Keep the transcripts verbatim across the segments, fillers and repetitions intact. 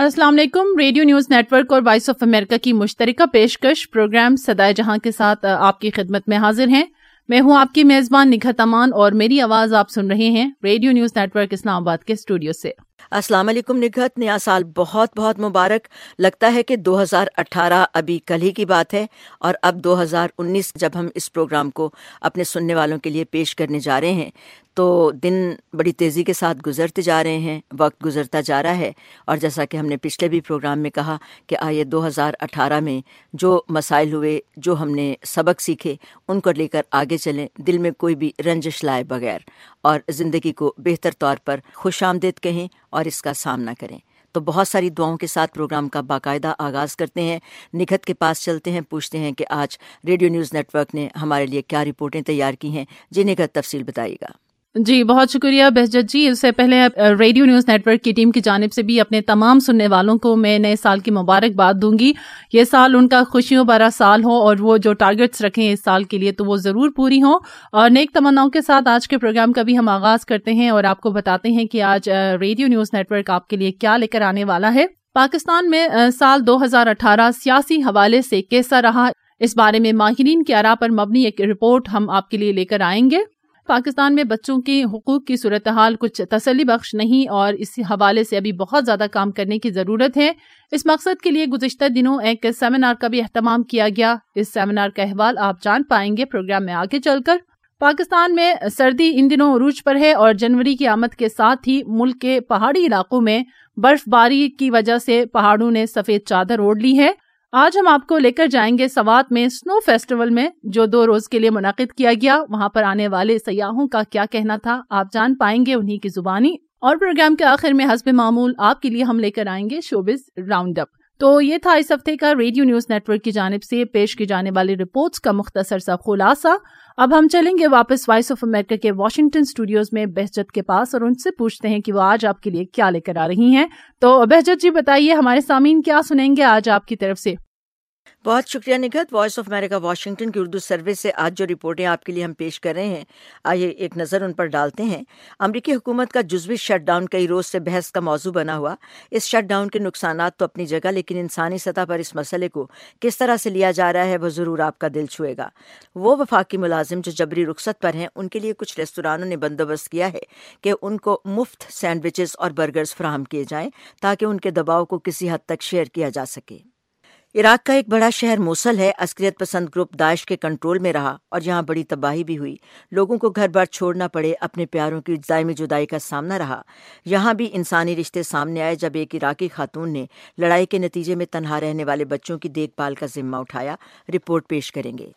अस्सलाम वालेकुम। Radio news network और वॉइस ऑफ अमेरिका की मुश्तरका पेशकश प्रोग्राम सदाए जहां के साथ आपकी खिदमत में हाजिर हैं। मैं हूं आपकी मेज़बान निघत अमान और मेरी आवाज़ आप सुन रहे हैं रेडियो न्यूज़ नेटवर्क इस्लामाबाद के स्टूडियो से। अस्सलाम वालेकुम निघत, नया साल बहुत बहुत मुबारक। लगता है कि दो हज़ार अठारह अभी कल ही की बात है और अब दो हज़ार उन्नीस जब हम इस प्रोग्राम को अपने सुनने वालों के लिए पेश करने जा रहे हैं तो दिन बड़ी तेज़ी के साथ गुजरते जा रहे हैं, वक्त गुजरता जा रहा है। और जैसा कि हमने पिछले भी प्रोग्राम में कहा कि आइए दो हज़ार अठारह में जो मसाइल हुए, जो हमने सबक सीखे, उनको लेकर आगे चलें, दिल में कोई भी रंजिश लाए बगैर, और ज़िंदगी को बेहतर तौर पर खुशामदीद कहें और इसका सामना करें। तो बहुत सारी दुआओं के साथ प्रोग्राम का बाकायदा आगाज़ करते हैं। निघत के पास चलते हैं, पूछते हैं कि आज रेडियो न्यूज़ नेटवर्क ने हमारे लिए क्या रिपोर्टें तैयार की हैं। जी निघत, तफसील बताइएगा। जी बहुत शुक्रिया बहजत जी। इससे पहले रेडियो न्यूज़ नेटवर्क की टीम की जानिब से भी अपने तमाम सुनने वालों को मैं नए साल की मुबारकबाद दूंगी। ये साल उनका खुशियों भरा साल हो और वो जो टारगेट्स रखें इस साल के लिए तो वो ज़रूर पूरी हों। और नेक तमन्नाओं के साथ आज के प्रोग्राम का भी हम आगाज़ करते हैं और आपको बताते हैं कि आज रेडियो न्यूज़ नेटवर्क आपके लिए क्या लेकर आने वाला है। पाकिस्तान में साल दो हज़ार अठारह सियासी हवाले से कैसा रहा, इस बारे में माहिरीन की आरा पर मबनी एक रिपोर्ट हम आपके लिए लेकर आएंगे। पाकिस्तान में बच्चों के हुकूक की सूरत हाल कुछ तसल्ली बख्श नहीं और इस हवाले से अभी बहुत ज़्यादा काम करने की ज़रूरत है। इस मकसद के लिए गुज़िश्ता दिनों एक सेमिनार का भी अहतमाम किया गया। इस सेमिनार का अहवाल आप जान पाएंगे प्रोग्राम में आगे चलकर। पाकिस्तान में सर्दी इन दिनों उरूज पर है और जनवरी की आमद के साथ ही मुल्क के पहाड़ी इलाकों में बर्फबारी की वजह से पहाड़ों ने सफ़ेद चादर ओढ़ ली है। आज हम आपको लेकर जाएंगे सवात में स्नो फेस्टिवल में, जो दो रोज के लिए मुनाकिद किया गया। वहां पर आने वाले सयाहों का क्या कहना था, आप जान पाएंगे उन्हीं की जुबानी। और प्रोग्राम के आखिर में हस्बे मामूल आपके लिए हम लेकर आएंगे शोबिज राउंड अप। तो ये था इस हफ्ते का रेडियो न्यूज़ नेटवर्क की जानिब से पेश की जाने वाली रिपोर्ट्स का मुख्तसर सा खुलासा। अब हम चलेंगे वापस वॉइस ऑफ अमेरिका के वाशिंगटन स्टूडियोज में बहजत के पास और उनसे पूछते हैं कि वो आज आपके लिए क्या लेकर आ रही हैं। तो बहजत जी बताइए, हमारे सामीन क्या सुनेंगे आज आपकी तरफ से? बहुत शुक्रिया निघत। वॉइस ऑफ अमेरिका वाशिंगटन की उर्दू सर्विस से आज जो रिपोर्टें आपके लिए हम पेश कर रहे हैं, आइए एक नज़र उन पर डालते हैं। अमरीकी हुकूमत का जुज़वी शटडाउन कई रोज़ से बहस का मौजू बना हुआ। इस शटडाउन के नुकसानात तो अपनी जगह, लेकिन इंसानी सतह पर इस मसले को किस तरह से लिया जा रहा है वो ज़रूर आपका दिल छुएगा। वो वफाकी मुलाजिम जो जबरी रुखसत पर हैं, उनके लिए कुछ रेस्तरानों ने बंदोबस्त किया है कि उनको मुफ्त सैंडविचेस और बर्गर्स फराहम किए जाएँ ताकि उनके दबाव को किसी हद तक शेयर किया जा सके। इराक का एक बड़ा शहर मोसल है अस्करियत पसंद ग्रुप दाइश के कंट्रोल में रहा और यहाँ बड़ी तबाही भी हुई। लोगों को घर बार छोड़ना पड़े, अपने प्यारों की दायमी जुदाई का सामना रहा। यहाँ भी इंसानी रिश्ते सामने आए जब एक इराकी खातून ने लड़ाई के नतीजे में तनहा रहने वाले बच्चों की देखभाल का जिम्मा उठाया। रिपोर्ट पेश करेंगे।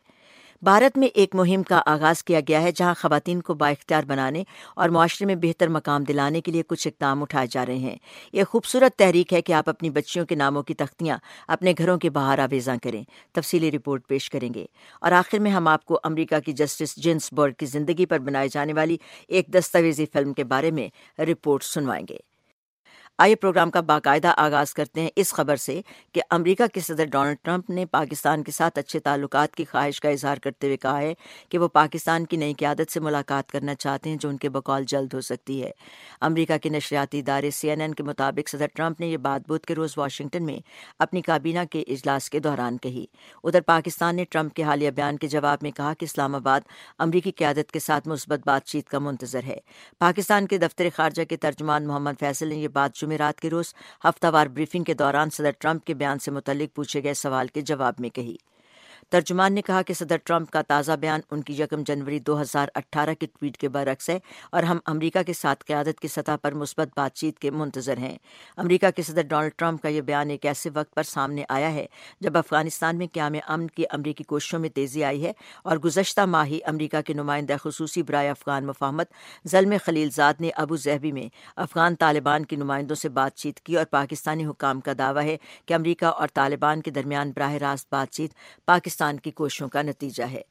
भारत में एक मुहिम का आगाज़ किया गया है जहां ख़वातीन को बाइख्तियार बनाने और माशरे में बेहतर मकाम दिलाने के लिए कुछ इक़दाम उठाए जा रहे हैं। ये खूबसूरत तहरीक है कि आप अपनी बच्चियों के नामों की तख्तियाँ अपने घरों के बाहर आवेज़ा करें। तफसीली रिपोर्ट पेश करेंगे। और आखिर में हम आपको अमरीका की जस्टिस जिन्सबर्ग की ज़िंदगी पर बनाई जाने वाली एक दस्तावेज़ी फ़िल्म के बारे में रिपोर्ट सुनवाएंगे। आइए प्रोग्राम का बाकायदा आगाज़ करते हैं इस खबर से कि अमेरिका के सदर डोनाल्ड ट्रंप ने पाकिस्तान के साथ अच्छे ताल्लुकात की ख्वाहिश का इजहार करते हुए कहा है कि वो पाकिस्तान की नई क़यादत से मुलाकात करना चाहते हैं, जो उनके बकौल जल्द हो सकती है। अमेरिका के नशरियाती इदारे सी एन एन के मुताबिक सदर ट्रंप ने यह बात बुध के रोज़ वाशिंगटन में अपनी काबीना के इजलास के दौरान कही। उधर पाकिस्तान ने ट्रंप के हालिया बयान के जवाब में कहा कि इस्लामाबाद अमरीकी क़यादत के साथ मुस्बत बातचीत का मुंतज़र है। पाकिस्तान के दफ्तर ख़ारजा के तर्जुमान मोहम्मद फैसल ने यह बात जुमेरात के रोज़ हफ्तावार ब्रीफिंग के दौरान सदर ट्रंप के बयान से मुतल्लिक पूछे गए सवाल के जवाब में कही। तर्जुमान ने कहा कि सदर ट्रंप का ताज़ा बयान उनकी यकम जनवरी दो हज़ार अठारह के ट्वीट के बरक्स है और हम अमेरिका के साथ क़यादत की सतह पर मुस्बत बातचीत के मुंतज़र हैं। अमेरिका के सदर डोनाल्ड ट्रंप का यह बयान एक ऐसे वक्त पर सामने आया है जब अफगानिस्तान में क़याम अमन की अमरीकी कोशिशों में तेज़ी आई है और गुज़श्ता माह ही अमरीका के नुमाइंदा खुसूसी बराए अफ़गान मुफाहमत ज़ल्मे खलीलज़ाद ने अबू ज़हबी में अफ़गान तालिबान के नुमाइंदों से बातचीत की और पाकिस्तानी हुकाम का दावा है कि अमरीका और तालिबान के दरमियान बराह रास्त बातचीत पाकिस्तान की कोशिशों का नतीजा है।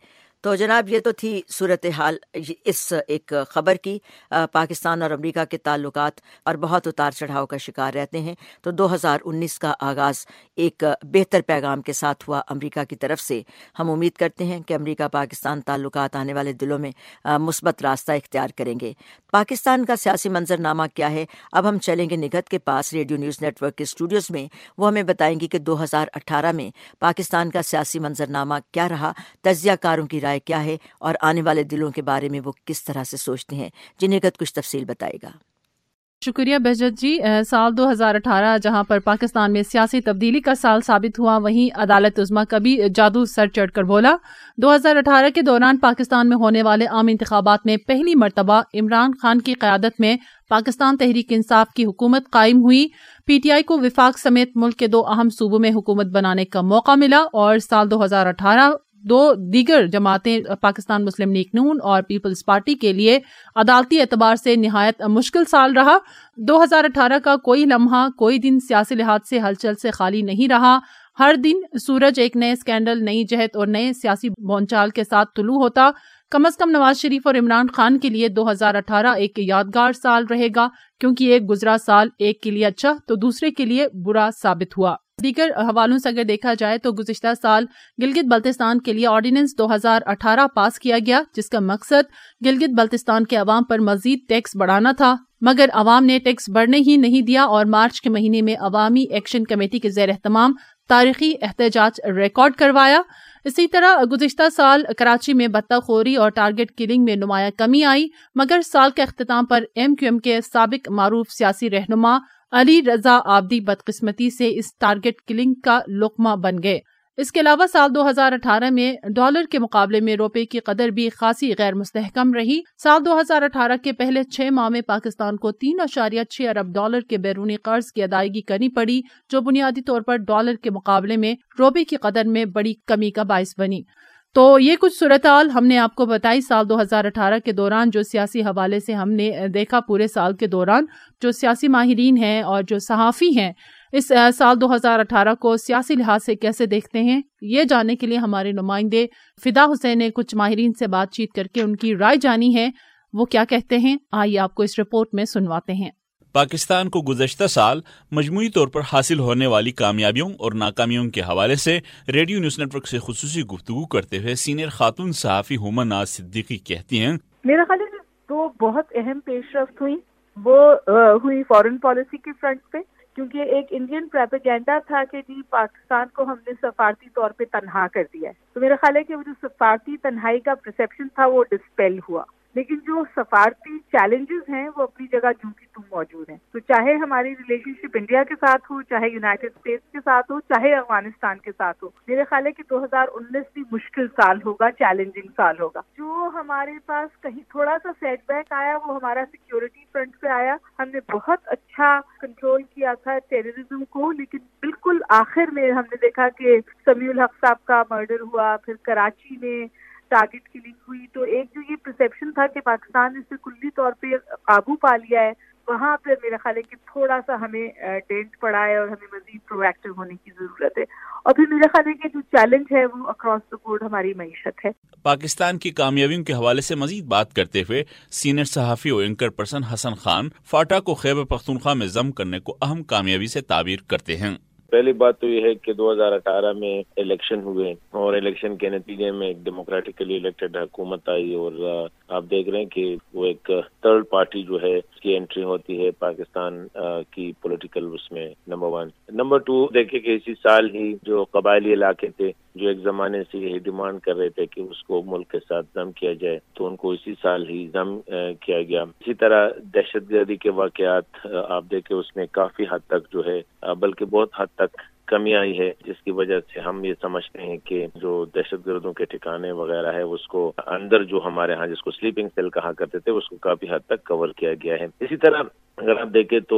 تو جناب یہ تو تھی صورتحال اس ایک خبر کی. پاکستان اور امریکہ کے تعلقات اور بہت اتار چڑھاؤ کا شکار رہتے ہیں. تو دو ہزار انیس کا آغاز ایک بہتر پیغام کے ساتھ ہوا امریکہ کی طرف سے. ہم امید کرتے ہیں کہ امریکہ پاکستان تعلقات آنے والے دنوں میں مثبت راستہ اختیار کریں گے. پاکستان کا سیاسی منظرنامہ کیا ہے؟ اب ہم چلیں گے نگہت کے پاس ریڈیو نیوز نیٹ ورک کے اسٹوڈیوز میں. وہ ہمیں بتائیں گی کہ دو ہزار اٹھارہ میں پاکستان کا سیاسی منظرنامہ کیا رہا، تجزیہ کاروں کی رائے کیا ہے اور آنے والے دلوں کے بارے میں وہ کس طرح سے سوچتے ہیں. جنہیں نگہت کچھ تفصیل بتائے گا. شکریہ بہجت جی. سال دو ہزار اٹھارہ جہاں پر پاکستان میں سیاسی تبدیلی کا سال ثابت ہوا، وہیں عدالت عظمیٰ کا بھی جادو سر چڑھ کر بولا. دو ہزار اٹھارہ کے دوران پاکستان میں ہونے والے عام انتخابات میں پہلی مرتبہ عمران خان کی قیادت میں پاکستان تحریک انصاف کی حکومت قائم ہوئی. پی ٹی آئی کو وفاق سمیت ملک کے دو اہم صوبوں میں حکومت بنانے کا موقع ملا، اور سال دو ہزار اٹھارہ دو دیگر جماعتیں پاکستان مسلم لیگ نون اور پیپلز پارٹی کے لیے عدالتی اعتبار سے نہایت مشکل سال رہا. دو ہزار اٹھارہ کا کوئی لمحہ، کوئی دن سیاسی لحاظ سے ہلچل سے خالی نہیں رہا. ہر دن سورج ایک نئے اسکینڈل، نئی جہت اور نئے سیاسی بونچال کے ساتھ طلوع ہوتا. کم از کم نواز شریف اور عمران خان کے لیے دو ہزار اٹھارہ ایک یادگار سال رہے گا، کیونکہ ایک گزرا سال ایک کے لیے اچھا تو دوسرے کے لیے برا ثابت ہوا. دیگر حوالوں سے اگر دیکھا جائے تو گزشتہ سال گلگت بلتستان کے لیے آرڈیننس دو ہزار اٹھارہ پاس کیا گیا، جس کا مقصد گلگت بلتستان کے عوام پر مزید ٹیکس بڑھانا تھا، مگر عوام نے ٹیکس بڑھنے ہی نہیں دیا اور مارچ کے مہینے میں عوامی ایکشن کمیٹی کے زیر اہتمام تاریخی احتجاج ریکارڈ کروایا. اسی طرح گزشتہ سال کراچی میں بطخ خوری اور ٹارگٹ کلنگ میں نمایاں کمی آئی، مگر سال کے اختتام پر ایم کیو ایم کے سابق معروف سیاسی رہنما علی رضا عابدی بدقسمتی سے اس ٹارگٹ کلنگ کا لقمہ بن گئے. اس کے علاوہ سال دو ہزار اٹھارہ میں ڈالر کے مقابلے میں روپے کی قدر بھی خاصی غیر مستحکم رہی. سال دو ہزار اٹھارہ کے پہلے چھ ماہ میں پاکستان کو تین اشاریہ چھ ارب ڈالر کے بیرونی قرض کی ادائیگی کرنی پڑی، جو بنیادی طور پر ڈالر کے مقابلے میں روپے کی قدر میں بڑی کمی کا باعث بنی. تو یہ کچھ صورتحال ہم نے آپ کو بتائی سال دو ہزار اٹھارہ کے دوران. جو سیاسی حوالے سے ہم نے دیکھا پورے سال کے دوران، جو سیاسی ماہرین ہیں اور جو صحافی ہیں اس سال دو ہزار اٹھارہ کو سیاسی لحاظ سے کیسے دیکھتے ہیں، یہ جاننے کے لیے ہمارے نمائندے فدا حسین نے کچھ ماہرین سے بات چیت کر کے ان کی رائے جانی ہے. وہ کیا کہتے ہیں آئیے آپ کو اس رپورٹ میں سنواتے ہیں. پاکستان کو گزشتہ سال مجموعی طور پر حاصل ہونے والی کامیابیوں اور ناکامیوں کے حوالے سے ریڈیو نیوز نیٹ ورک سے خصوصی گفتگو کرتے ہوئے سینئر خاتون صحافی ہما ناز صدیقی کہتی ہیں، میرا خیال ہے دو بہت اہم پیش رفت ہوئی. وہ ہوئی فارن پالیسی کے فرنٹ پہ، کیونکہ ایک انڈین پروپیگنڈا تھا کہ جی پاکستان کو ہم نے سفارتی طور پہ تنہا کر دیا ہے. تو میرا خیال ہے کہ وہ جو سفارتی تنہائی کا پرسیپشن تھا وہ ڈسپیل ہوا. لیکن جو سفارتی چیلنجز ہیں وہ اپنی جگہ جوں کی تم موجود ہیں. تو چاہے ہماری ریلیشن شپ انڈیا کے ساتھ ہو، چاہے یونائٹڈ اسٹیٹس کے ساتھ ہو، چاہے افغانستان کے ساتھ ہو، میرے خیال ہے کہ دو ہزار انیس بھی مشکل سال ہوگا، چیلنجنگ سال ہوگا. جو ہمارے پاس کہیں تھوڑا سا سیٹ بیک آیا وہ ہمارا سیکیورٹی فرنٹ پہ آیا. ہم نے بہت اچھا کنٹرول کیا تھا ٹیررزم کو، لیکن بالکل آخر میں ہم نے دیکھا کہ سمیع الحق صاحب کا مرڈر ہوا، پھر کراچی میں ٹارگٹ کلنگ ہوئی. تو ایک جو یہ پرسیپشن تھا کہ پاکستان اس سے کلی طور پہ قابو پا لیا ہے، وہاں پہ میرا خیال ہے کہ تھوڑا سا ہمیں ڈینٹ پڑا ہے اور ہمیں مزید پرو ایکٹیو ہونے کی ضرورت ہے. اور پھر میرا خیال ہے کہ جو چیلنج ہے وہ اکراس دا بورڈ ہماری معیشت ہے. پاکستان کی کامیابیوں کے حوالے سے مزید بات کرتے ہوئے سینئر صحافی اور اینکر پرسن حسن خان فاٹا کو خیبر پختونخوا میں ضم کرنے کو اہم کامیابی سے تعبیر کرتے ہیں. پہلی بات تو یہ ہے کہ دو ہزار اٹھارہ میں الیکشن ہوئے اور الیکشن کے نتیجے میں ایک ڈیموکریٹکلی الیکٹڈ حکومت آئی، اور آپ دیکھ رہے ہیں کہ وہ ایک تھرڈ پارٹی جو ہے اس کی انٹری ہوتی ہے پاکستان کی پولیٹیکل اس میں. Number one. نمبر ٹو، دیکھیں کہ اسی سال ہی جو قبائلی علاقے تھے جو ایک زمانے سے یہی ڈیمانڈ کر رہے تھے کہ اس کو ملک کے ساتھ ضم کیا جائے، تو ان کو اسی سال ہی ضم کیا گیا. اسی طرح دہشت گردی کے واقعات آپ دیکھیں اس میں کافی حد تک جو ہے بلکہ بہت حد تک کمی آئی ہے، جس کی وجہ سے ہم یہ سمجھتے ہیں کہ جو دہشت گردوں کے ٹھکانے وغیرہ ہے اس کو اندر جو ہمارے ہاں جس کو سلیپنگ سیل کہا کرتے تھے اس کو کافی حد تک کور کیا گیا ہے. اسی طرح اگر آپ دیکھیں تو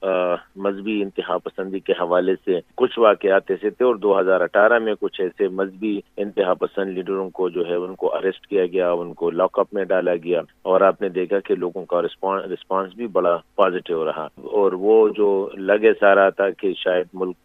مذہبی انتہا پسندی کے حوالے سے کچھ واقعات ایسے تھے، اور دو ہزار اٹھارہ میں کچھ ایسے مذہبی انتہا پسند لیڈروں کو جو ہے ان کو اریسٹ کیا گیا، ان کو لاک اپ میں ڈالا گیا، اور آپ نے دیکھا کہ لوگوں کا رسپانس بھی بڑا پازیٹیو رہا. اور وہ جو لگے سا رہا تھا کہ شاید ملک میں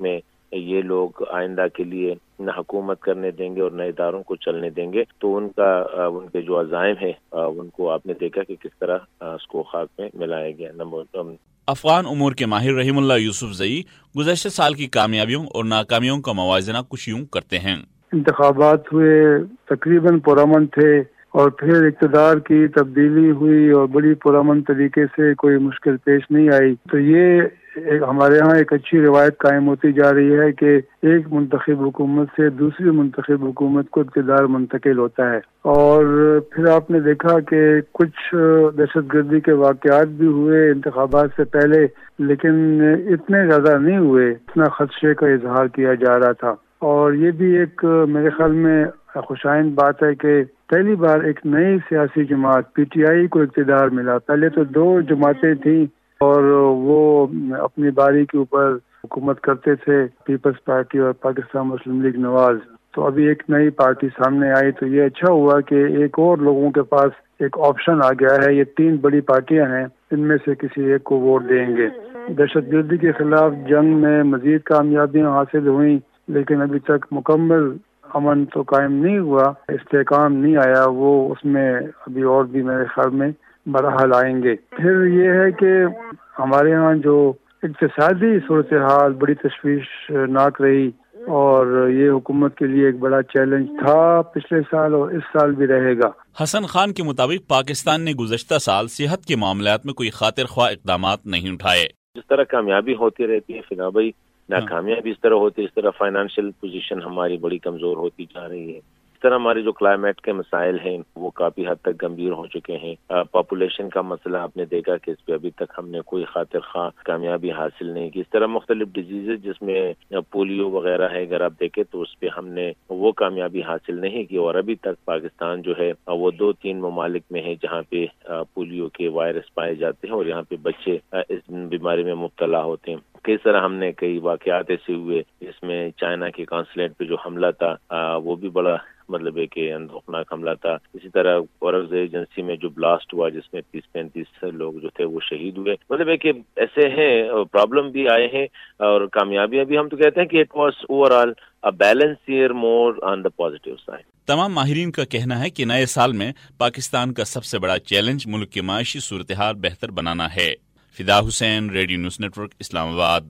یہ لوگ آئندہ کے لیے نہ حکومت کرنے دیں گے اور نہ اداروں کو چلنے دیں گے تو ان کا ان کے جو عزائم ہیں ان کو آپ نے دیکھا کہ کس طرح اس کو خاک میں ملایا گیا. نمبر افغان امور کے ماہر رحیم اللہ یوسف زئی گزشتہ سال کی کامیابیوں اور ناکامیوں کا موازنہ کچھ یوں کرتے ہیں. انتخابات ہوئے تقریباً پرامن تھے اور پھر اقتدار کی تبدیلی ہوئی اور بڑی پرامن طریقے سے کوئی مشکل پیش نہیں آئی. تو یہ ایک ہمارے ہاں ایک اچھی روایت قائم ہوتی جا رہی ہے کہ ایک منتخب حکومت سے دوسری منتخب حکومت کو اقتدار منتقل ہوتا ہے. اور پھر آپ نے دیکھا کہ کچھ دہشت گردی کے واقعات بھی ہوئے انتخابات سے پہلے، لیکن اتنے زیادہ نہیں ہوئے اتنا خدشے کا اظہار کیا جا رہا تھا. اور یہ بھی ایک میرے خیال میں خوشائند بات ہے کہ پہلی بار ایک نئی سیاسی جماعت پی ٹی آئی کو اقتدار ملا. پہلے تو دو جماعتیں تھیں اور وہ اپنی باری کے اوپر حکومت کرتے تھے، پیپلز پارٹی اور پاکستان مسلم لیگ نواز. تو ابھی ایک نئی پارٹی سامنے آئی تو یہ اچھا ہوا کہ ایک اور لوگوں کے پاس ایک آپشن آ گیا ہے. یہ تین بڑی پارٹیاں ہیں، ان میں سے کسی ایک کو ووٹ دیں گے. دہشت گردی کے خلاف جنگ میں مزید کامیابیاں حاصل ہوئیں، لیکن ابھی تک مکمل امن تو قائم نہیں ہوا، استحکام نہیں آیا. وہ اس میں ابھی اور بھی میرے خیال میں مراحل آئیں گے. پھر یہ ہے کہ ہمارے ہاں جو اقتصادی صورتحال بڑی تشویشناک رہی اور یہ حکومت کے لیے ایک بڑا چیلنج تھا پچھلے سال اور اس سال بھی رہے گا. حسن خان کے مطابق پاکستان نے گزشتہ سال صحت کے معاملات میں کوئی خاطر خواہ اقدامات نہیں اٹھائے. جس طرح کامیابی ہوتی رہتی ہے فنا بھائی، ناکامیاں بھی اس طرح ہوتی ہے. اس طرح فائنانشیل پوزیشن ہماری بڑی کمزور ہوتی جا رہی ہے. اس طرح ہماری جو کلائمیٹ کے مسائل ہیں وہ کافی حد تک گمبھیر ہو چکے ہیں. پاپولیشن کا مسئلہ آپ نے دیکھا کہ اس پہ ابھی تک ہم نے کوئی خاطر خواہ کامیابی حاصل نہیں کی. اس طرح مختلف ڈیزیزز جس میں پولیو وغیرہ ہے اگر آپ دیکھیں تو اس پہ ہم نے وہ کامیابی حاصل نہیں کی. اور ابھی تک پاکستان جو ہے وہ دو تین ممالک میں ہے جہاں پہ پولیو کے وائرس پائے جاتے ہیں اور یہاں پہ بچے اس بیماری میں مبتلا ہوتے ہیں. کس طرح ہم نے کئی واقعات ایسے ہوئے جس میں چائنا کے قونصلیٹ پہ جو حملہ تھا وہ بھی بڑا مطلب ہے کہ اندوہناک حملہ تھا. اسی طرح اورنگز ایجنسی میں جو بلاسٹ ہوا جس میں تیس پینتیس لوگ جو تھے وہ شہید ہوئے. مطلب ہے کہ ایسے ہیں پرابلم بھی آئے ہیں اور کامیابیاں بھی. ہم تو کہتے ہیں کہ it was overall a balanced year more on the positive side. تمام ماہرین کا کہنا ہے کہ نئے سال میں پاکستان کا سب سے بڑا چیلنج ملک کی معاشی صورتحال بہتر بنانا ہے. Fida Hussain, radio news network, Islamabad.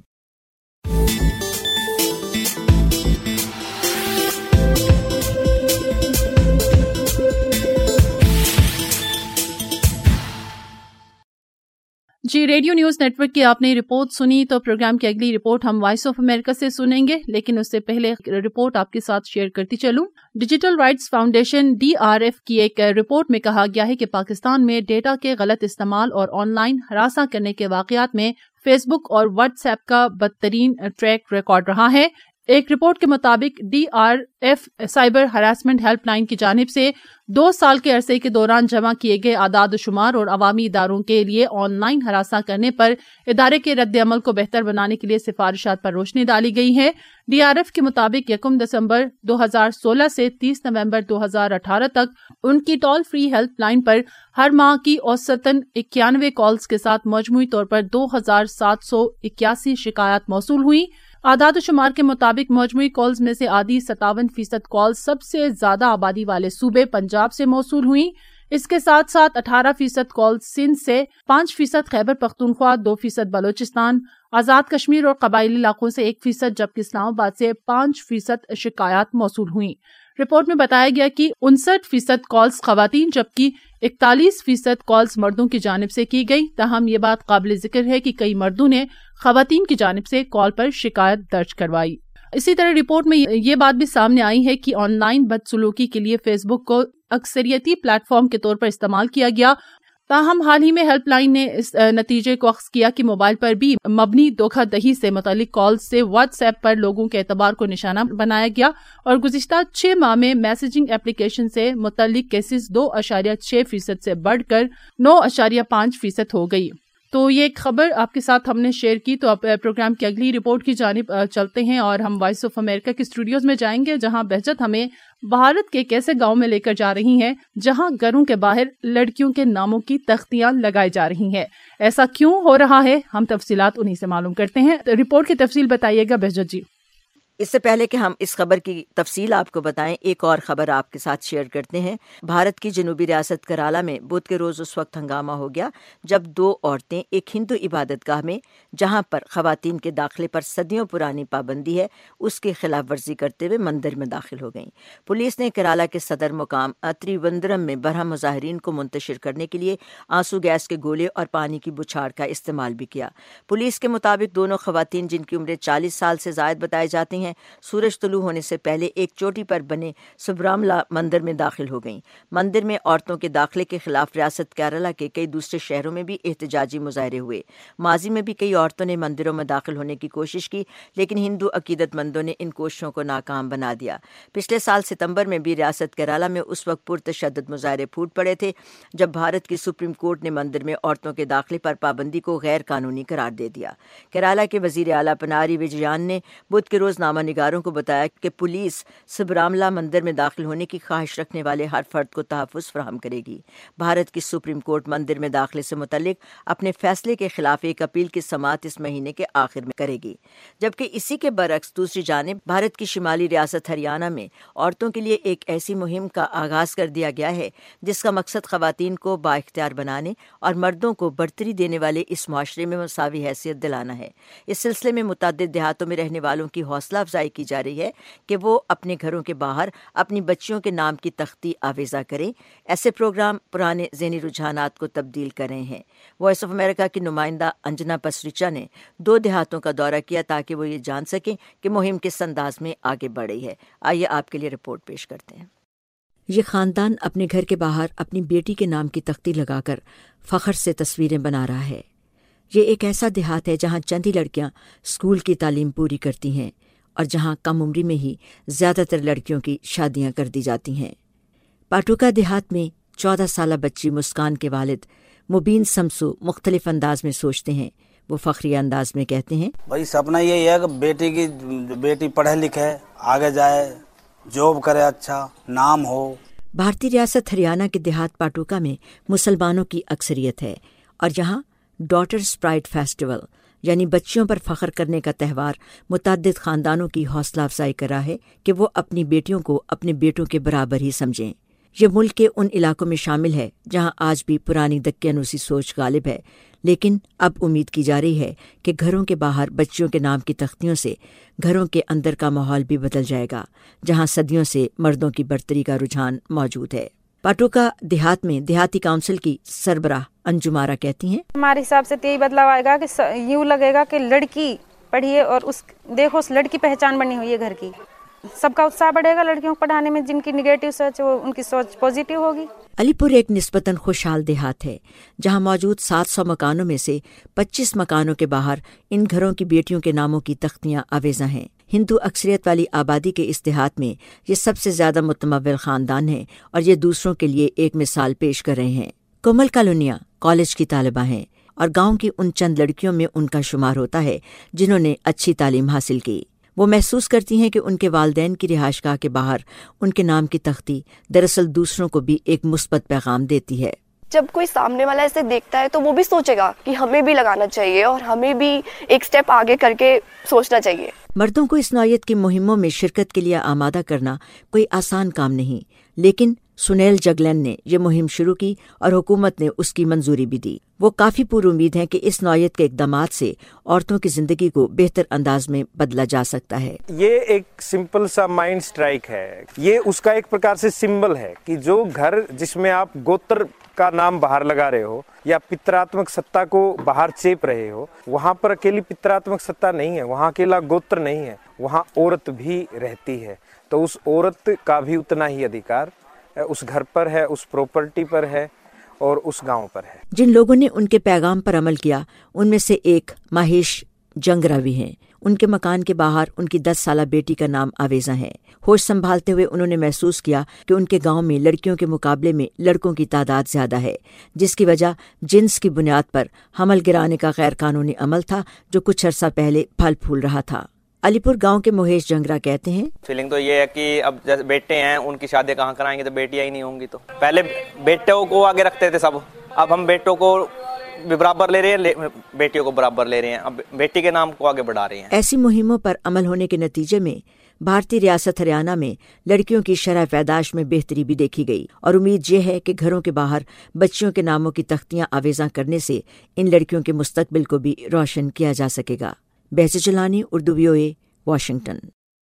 جی، ریڈیو نیوز نیٹ ورک کی آپ نے رپورٹ سنی تو پروگرام کی اگلی رپورٹ ہم وائس آف امریکہ سے سنیں گے، لیکن اس سے پہلے رپورٹ آپ کے ساتھ شیئر کرتی چلوں. Digital rights foundation D R F کی ایک رپورٹ میں کہا گیا ہے کہ پاکستان میں ڈیٹا کے غلط استعمال اور آن لائن ہراساں کرنے کے واقعات میں فیس بک اور واٹس ایپ کا بدترین ٹریک ریکارڈ رہا ہے. ایک رپورٹ کے مطابق D R F cyber harassment helpline کی جانب سے دو سال کے عرصے کے دوران جمع کیے گئے اعداد و شمار اور عوامی اداروں کے لیے آن لائن ہراساں کرنے پر ادارے کے رد عمل کو بہتر بنانے کے لیے سفارشات پر روشنی ڈالی گئی ہے. ڈی آر ایف کے مطابق یکم دسمبر دو ہزار سولہ سے تیس نومبر دو ہزار اٹھارہ تک ان کی ٹول فری ہیلپ لائن پر ہر ماہ کی اوسطاً اکیانوے کالز کے ساتھ مجموعی طور پر دو ہزار سات سو اکیاسی شکایات موصول ہوئی. اعداد و شمار کے مطابق مجموعی کالز میں سے آدھی ستاون فیصد کالز سب سے زیادہ آبادی والے صوبے پنجاب سے موصول ہوئیں. اس کے ساتھ ساتھ اٹھارہ فیصد کالز سندھ سے، پانچ فیصد خیبر پختونخوا، دو فیصد بلوچستان، آزاد کشمیر اور قبائلی علاقوں سے ایک فیصد جبکہ اسلام آباد سے پانچ فیصد شکایات موصول ہوئیں. رپورٹ میں بتایا گیا کہ انسٹھ فیصد کالز خواتین جبکہ اکتالیس فیصد کالز مردوں کی جانب سے کی گئی. تاہم یہ بات قابل ذکر ہے کہ کئی مردوں نے خواتین کی جانب سے کال پر شکایت درج کروائی. اسی طرح رپورٹ میں یہ بات بھی سامنے آئی ہے کہ آن لائن بدسلوکی کے لیے فیس بک کو اکثریتی پلیٹ فارم کے طور پر استعمال کیا گیا. تاہم حال ہی میں ہیلپ لائن نے اس نتیجے کو اخذ کیا کہ موبائل پر بھی مبنی دھوکہ دہی سے متعلق کالز سے واٹس ایپ پر لوگوں کے اعتبار کو نشانہ بنایا گیا اور گزشتہ چھ ماہ میں میسیجنگ اپلیکیشن سے متعلق کیسز دو اشاریہ چھ فیصد سے بڑھ کر نو اشاریہ پانچ فیصد ہو گئی. تو یہ ایک خبر آپ کے ساتھ ہم نے شیئر کی. تو اب پروگرام کی اگلی رپورٹ کی جانب چلتے ہیں اور ہم وائس آف امریکہ کے اسٹوڈیوز میں جائیں گے جہاں بہجت ہمیں بھارت کے کیسے گاؤں میں لے کر جا رہی ہیں جہاں گھروں کے باہر لڑکیوں کے ناموں کی تختیاں لگائی جا رہی ہیں. ایسا کیوں ہو رہا ہے، ہم تفصیلات انہی سے معلوم کرتے ہیں. رپورٹ کی تفصیل بتائیے گا بہجت جی. اس سے پہلے کہ ہم اس خبر کی تفصیل آپ کو بتائیں، ایک اور خبر آپ کے ساتھ شیئر کرتے ہیں۔ بھارت کی جنوبی ریاست کرالا میں بدھ کے روز اس وقت ہنگامہ ہو گیا جب دو عورتیں ایک ہندو عبادت گاہ میں، جہاں پر خواتین کے داخلے پر صدیوں پرانی پابندی ہے، اس کی خلاف ورزی کرتے ہوئے مندر میں داخل ہو گئیں۔ پولیس نے کرالا کے صدر مقام تریوندرم میں برہم مظاہرین کو منتشر کرنے کے لیے آنسو گیس کے گولے اور پانی کی بچھاڑ کا استعمال بھی کیا۔ پولیس کے مطابق دونوں خواتین، جن کی عمریں چالیس سال سے زائد بتائی جاتی ہیں، سورج طلوع ہونے سے پہلے ایک چوٹی پر بنے سبراملا مندر میں داخل ہو گئیں۔ مندر میں عورتوں کے داخلے کے خلاف ریاست کیرلا کے کئی دوسرے شہروں میں بھی احتجاجی مظاہرے ہوئے۔ ماضی میں بھی کئی عورتوں نے مندروں میں داخل ہونے کی کوشش کی، لیکن ہندو عقیدت مندوں نے ان کوششوں کو ناکام بنا دیا۔ پچھلے سال ستمبر میں بھی ریاست کیرلا میں اس وقت پرتشدد مظاہرے پھوٹ پڑے تھے جب بھارت کی سپریم کورٹ نے مندر میں عورتوں کے داخلے پر پابندی کو غیر قانونی قرار دے دیا۔ کیرلا کے وزیر اعلیٰ پناری وجیان نے بدھ کے روز نامہ نگاروں کو بتایا کہ پولیس سبراملا مندر میں داخل ہونے کی خواہش رکھنے والے ہر فرد کو تحفظ فراہم کرے گی۔ بھارت کی سپریم کورٹ مندر میں داخلے سے متعلق اپنے فیصلے کے خلاف ایک اپیل کی سماعت اس مہینے کے آخر میں کرے گی، جبکہ اسی کے برعکس دوسری جانب بھارت کی شمالی ریاست ہریانہ میں عورتوں کے لیے ایک ایسی مہم کا آغاز کر دیا گیا ہے جس کا مقصد خواتین کو بااختیار بنانے اور مردوں کو برتری دینے والے اس معاشرے میں مساوی حیثیت دلانا ہے۔ اس سلسلے میں متعدد دیہاتوں میں رہنے والوں کی حوصلہ افزائی کی جا رہی ہے کہ وہ اپنے گھروں کے باہر اپنی بچیوں کے نام کی تختی آویزہ کریں۔ ایسے پروگرام پرانے ذہنی رجحانات کو تبدیل کر رہے ہیں۔ وائس آف امریکہ کی نمائندہ انجنا پسریچا نے دو دیہاتوں کا دورہ کیا تاکہ وہ یہ جان سکیں کہ مہم کس انداز میں آگے بڑھ رہی ہے۔ آئیے آپ کے لیے رپورٹ پیش کرتے ہیں۔ یہ خاندان اپنے گھر کے باہر اپنی بیٹی کے نام کی تختی لگا کر فخر سے تصویریں بنا رہا ہے۔ یہ ایک ایسا دیہات ہے جہاں چند ہی لڑکیاں اسکول کی تعلیم پوری کرتی ہیں اور جہاں کم عمری میں ہی زیادہ تر لڑکیوں کی شادیاں کر دی جاتی ہیں۔ پاٹوکا دیہات میں چودہ سالہ بچی مسکان کے والد مبین سمسو مختلف انداز میں سوچتے ہیں۔ وہ فخری انداز میں کہتے ہیں، بھائی سپنا یہی ہے کہ بیٹی کی بیٹی پڑھے لکھے، آگے جائے، جاب کرے، اچھا نام ہو۔ بھارتی ریاست ہریانہ کے دیہات پاٹوکا میں مسلمانوں کی اکثریت ہے اور یہاں ڈاٹرز پرائڈ فیسٹیول یعنی بچیوں پر فخر کرنے کا تہوار متعدد خاندانوں کی حوصلہ افزائی کر رہا ہے کہ وہ اپنی بیٹیوں کو اپنے بیٹوں کے برابر ہی سمجھیں۔ یہ ملک کے ان علاقوں میں شامل ہے جہاں آج بھی پرانی دقیانوسی سوچ غالب ہے، لیکن اب امید کی جا رہی ہے کہ گھروں کے باہر بچیوں کے نام کی تختیوں سے گھروں کے اندر کا ماحول بھی بدل جائے گا، جہاں صدیوں سے مردوں کی برتری کا رجحان موجود ہے۔ پاٹوکا دیہات میں دیہاتی کونسل کی سربراہ انجمارا کہتی ہیں، ہمارے حساب سے یہی بدلاؤ آئے گا کہ یوں لگے گا کہ لڑکی پڑھیے اور اس دیکھو اس لڑکی پہچان بنی ہوئی ہے گھر کی، سب کا اتساہ بڑھے گا لڑکیوں کو پڑھانے میں، جن کی نگیٹو سوچ وہ ان کی سوچ پازیٹیو ہوگی۔ علی پور ایک نسبتاً خوشحال دیہات ہے جہاں موجود سات سو مکانوں میں سے پچیس مکانوں کے باہر ان گھروں کی بیٹیوں کے ناموں کی تختیاں آویزاں ہیں۔ ہندو اکثریت والی آبادی کے اس دیہات میں یہ سب سے زیادہ متمول خاندان ہیں اور یہ دوسروں کے لیے ایک مثال پیش کر رہے ہیں۔ کومل کالونیا کالج کی طالبہ ہیں اور گاؤں کی ان چند لڑکیوں میں ان کا شمار ہوتا ہے جنہوں نے اچھی تعلیم حاصل کی۔ وہ محسوس کرتی ہیں کہ ان کے والدین کی رہائش گاہ کے باہر ان کے نام کی تختی دراصل دوسروں کو بھی ایک مثبت پیغام دیتی ہے۔ جب کوئی سامنے والا اسے دیکھتا ہے تو وہ بھی سوچے گا کہ ہمیں بھی لگانا چاہیے اور ہمیں بھی ایک سٹیپ آگے کر کے سوچنا چاہیے۔ مردوں کو اس نوعیت کی مہموں میں شرکت کے لیے آمادہ کرنا کوئی آسان کام نہیں، لیکن سنیل جگلین نے یہ مہم شروع کی اور حکومت نے اس کی منظوری بھی دی۔ وہ کافی پر امید ہیں کہ اس نوعیت کے اقدامات سے عورتوں کی زندگی کو بہتر انداز میں بدلا جا سکتا ہے۔ یہ ایک سمپل سا مائنڈ سٹرائک ہے، یہ اس کا ایک پرکار سے سمبل ہے کہ جو گھر جس میں آپ گوتر کا نام باہر لگا رہے ہو یا پتراتمک ستا کو باہر چیپ رہے ہو، وہاں پر اکیلی پتراتمک ستا نہیں ہے، وہاں اکیلا گوتر نہیں ہے، وہاں عورت بھی رہتی ہے، تو اس عورت کا بھی اتنا ہی ادھیکار اس گھر پر ہے، اس پراپرٹی پر ہے اور اس گاؤں پر ہے۔ جن لوگوں نے ان کے پیغام پر عمل کیا ان میں سے ایک مہیش جنگرا بھی ہیں۔ ان کے مکان کے باہر ان کی دس سالہ بیٹی کا نام آویزاں ہے۔ ہوش سنبھالتے ہوئے انہوں نے محسوس کیا کہ ان کے گاؤں میں لڑکیوں کے مقابلے میں لڑکوں کی تعداد زیادہ ہے، جس کی وجہ جنس کی بنیاد پر حمل گرانے کا غیر قانونی عمل تھا جو کچھ عرصہ پہلے پھل پھول رہا تھا۔ علی پور گاؤں کے مہیش جنگرا کہتے ہیں، فیلنگ تو یہ ہے کہ اب جیسے بیٹے ہیں ان کی شادی کہاں کرائیں گے، تو بیٹیاں ہی نہیں ہوں گی، تو پہلے بیٹوں کو آگے رکھتے تھے سب، اب ہم بیٹوں کو भी बराबर ले रहे हैं, बेटियों को बराबर ले रहे हैं, अब बेटी के नाम को आगे बढ़ा रहे हैं। ऐसी मुहिमों पर अमल होने के नतीजे में भारतीय रियासत हरियाणा में लड़कियों की शरह पैदाश में बेहतरी भी देखी गई और उम्मीद ये है कि घरों के बाहर बच्चियों के नामों की तख्तियां आवेजा करने से इन लड़कियों के मुस्तकबिल को भी रोशन किया जा सकेगा। Bahas Jilani, Urdu VOA, Washington.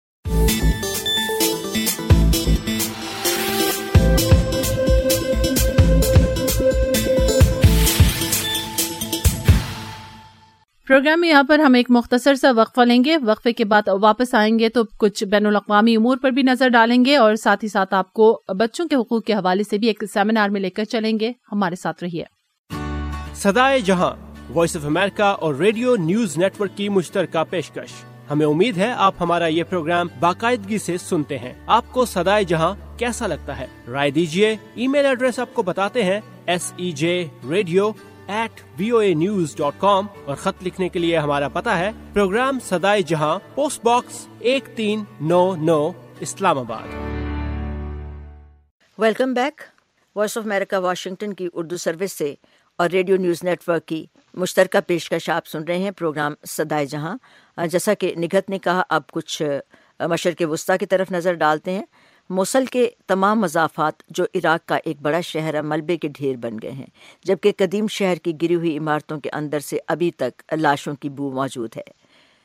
Program में यहाँ पर हम एक मुख्तसर सा वक्फा लेंगे। वक्फे के बाद वापस आएंगे तो कुछ बैनुल-अक़वामी उमूर पर भी नजर डालेंगे और साथ ही साथ आपको बच्चों के हुकूक के हवाले से भी एक सेमिनार में लेकर चलेंगे। हमारे साथ रहिए। Sadaye Jahan, Voice of America और रेडियो न्यूज नेटवर्क की मुश्तरका पेशकश। हमें उम्मीद है आप हमारा ये प्रोग्राम बाकायदगी से सुनते हैं। आपको सदाए जहां कैसा लगता है? राय दीजिए। ईमेल एड्रेस आपको बताते हैं, S E J radio at V O A news dot com, और खत लिखने के लिए हमारा पता है प्रोग्राम सदाए जहां, पोस्ट बॉक्स एक तीन नौ नौ, Islamabad. Welcome back. Voice of America Washington की उर्दू सर्विस से और रेडियो न्यूज़ नेटवर्क की मुश्तरका पेशकश आप सुन रहे हैं, प्रोग्राम सदाए जहां। जैसा कि निगहत ने कहा, अब कुछ मशरक़ वस्ता की तरफ नज़र डालते हैं। मोसल के तमाम मज़ाफ़ात जो इराक़ का एक बड़ा शहर है, मलबे के ढेर बन गए हैं, जबकि कदीम शहर की गिरी हुई इमारतों के अंदर से अभी तक लाशों की बू मौजूद है।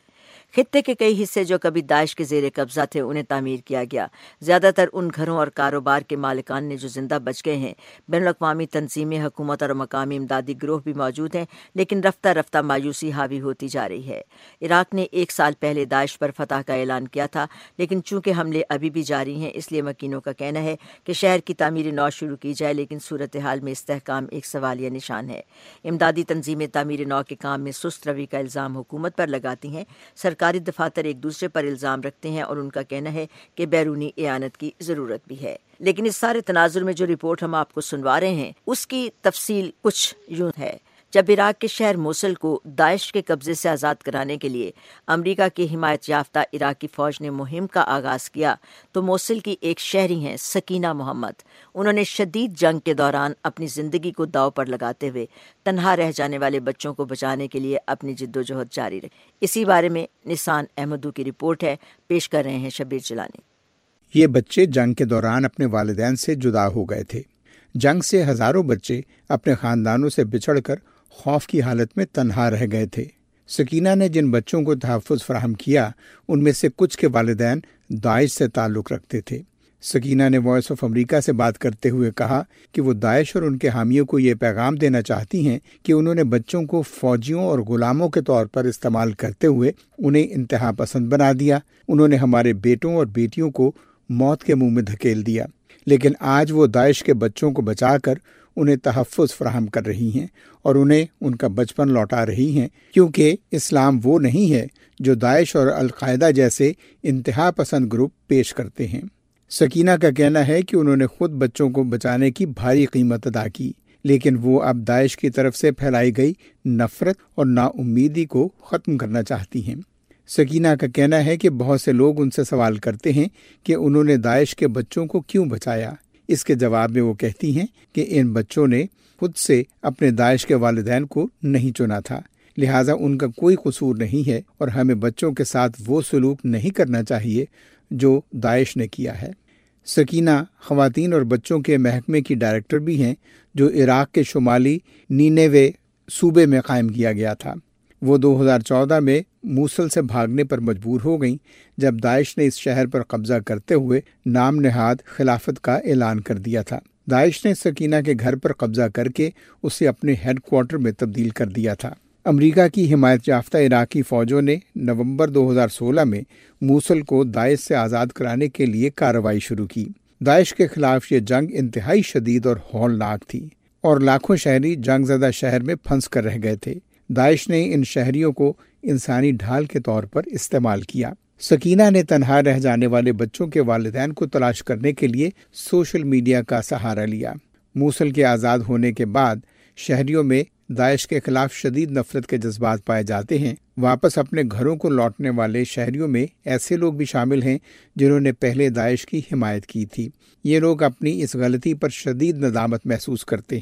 खित्ते के कई हिस्से जो कभी दाइश के ज़ेर कब्ज़ा थे, उन्हें तामीर किया गया। ज़्यादातर उन घरों और कारोबार के मालिकान ने जो ज़िंदा बच गए हैं। बैनुल-अक़वामी तंजीमें, हुकूमत और मकामी इमदादी गिरोह भी मौजूद हैं, लेकिन रफ्ता रफ्ता मायूसी हावी होती जा रही है। इराक़ ने एक साल पहले दाइश पर फतह का ऐलान किया था, लेकिन चूँकि हमले अभी भी जारी हैं, इसलिए मकीनों का कहना है कि शहर की तामीर नौ शुरू की जाए, लेकिन सूरत हाल में इस्तेहकाम एक सवालिया निशान है। इमदादी तंजीमें तामीर नौ के काम में सुस्त रवि का इल्ज़ाम हुकूमत पर लगाती हैं। सरकारी दफातर एक दूसरे पर इल्ज़ाम रखते हैं और उनका कहना है कि बैरूनी इआनत की ज़रूरत भी है। लेकिन इस सारे तनाजुर में जो रिपोर्ट हम आपको सुनवा रहे हैं, उसकी तफसील कुछ यूं है। जब इराक़ के शहर मोसल को दाइश के कब्ज़े से आज़ाद कराने के लिए अमरीका की हिमायत याफ्ता इराक़ी फ़ौज ने मुहिम का आगाज़ किया, तो मोसल की एक शहरी हैं सकीना मोहम्मद। उन्होंने शदीद जंग के दौरान अपनी ज़िंदगी को दाव पर लगाते हुए तन्हा रह जाने वाले बच्चों को बचाने के लिए अपनी जिद्दोजहद जारी रखी। इसी बारे में निसान अहमदू की रिपोर्ट है, पेश कर रहे हैं शबीर जिलानी। ये बच्चे जंग के दौरान अपने वालिदैन से जुदा हो गए थे। जंग से हज़ारों बच्चे अपने ख़ानदानों से बिछड़कर खौफ की हालत में तन्हा रह गए थे। सकीना ने जिन बच्चों को तहफ़्फ़ुज़ फराहम किया, उनमें से कुछ के वालिदैन दाइश से ताल्लुक़ रखते थे। सकीना ने वॉइस ऑफ अमेरिका से बात करते हुए कहा कि वो दाइश और उनके हामियों को ये पैगाम देना चाहती हैं कि उन्होंने बच्चों को फ़ौजियों और ग़ुलामों के तौर पर इस्तेमाल करते हुए उन्हें इंतहा पसंद बना दिया। उन्होंने हमारे बेटों और बेटियों को मौत के मुंह में धकेल दिया, लेकिन आज वो दाइश के बच्चों को बचाकर उन्हें तहफ़्फ़ुज़ फराहम कर रही हैं और उन्हें उनका बचपन लौटा रही हैं, क्योंकि इस्लाम वो नहीं है जो दाइश और अल-कायदा जैसे इंतहा पसंद ग्रुप पेश करते हैं। सकीना का कहना है कि उन्होंने खुद बच्चों को बचाने की भारी कीमत अदा की, लेकिन वो अब दाइश की तरफ से फैलाई गई नफ़रत और नाउम्मीदी को ख़त्म करना चाहती हैं। सकीना का कहना है कि बहुत से लोग उनसे सवाल करते हैं कि उन्होंने दाइश के बच्चों को क्यों बचाया। इसके जवाब में वो कहती हैं कि इन बच्चों ने खुद से अपने दाइश के वालिदैन को नहीं चुना था, लिहाजा उनका कोई कसूर नहीं है और हमें बच्चों के साथ वो सलूक नहीं करना चाहिए जो दाइश ने किया है। सकीना ख़वातीन और बच्चों के महकमे की डायरेक्टर भी हैं, जो इराक़ के शुमाली नीनेवे सूबे में कायम किया गया था। वो दो हज़ार चौदह में मूसल से भागने पर मजबूर हो गईं, जब दाइश ने इस शहर पर कब्जा करते हुए नाम नेहाद खिलाफत का ऐलान कर दिया था। दाइश ने सकीना के घर पर कब्जा करके उसे अपने हेडक्वार्टर में तब्दील कर दिया था। अमेरिका की हिमायत याफ्ता इराकी फ़ौजों ने नवंबर दो हज़ार सोलह में मूसल को दाइश से आज़ाद कराने के लिए कार्रवाई शुरू की। दाइश के खिलाफ ये जंग इंतहाई शदीद और हौलनाक थी और लाखों शहरी जंगज़दा शहर में फंस कर रह गए थे। दाइश ने इन शहरियों को इंसानी ढाल के तौर पर इस्तेमाल किया। सकीना ने तन्हा रह जाने वाले बच्चों के वालिदैन को तलाश करने के लिए सोशल मीडिया का सहारा लिया। मूसल के आज़ाद होने के बाद शहरियों में दाइश के खिलाफ शदीद नफरत के जज्बात पाए जाते हैं। वापस अपने घरों को लौटने वाले शहरियों में ऐसे लोग भी शामिल हैं जिन्होंने पहले दाइश की हिमायत की थी। ये लोग अपनी इस गलती पर शदीद नदामत महसूस करते हैं।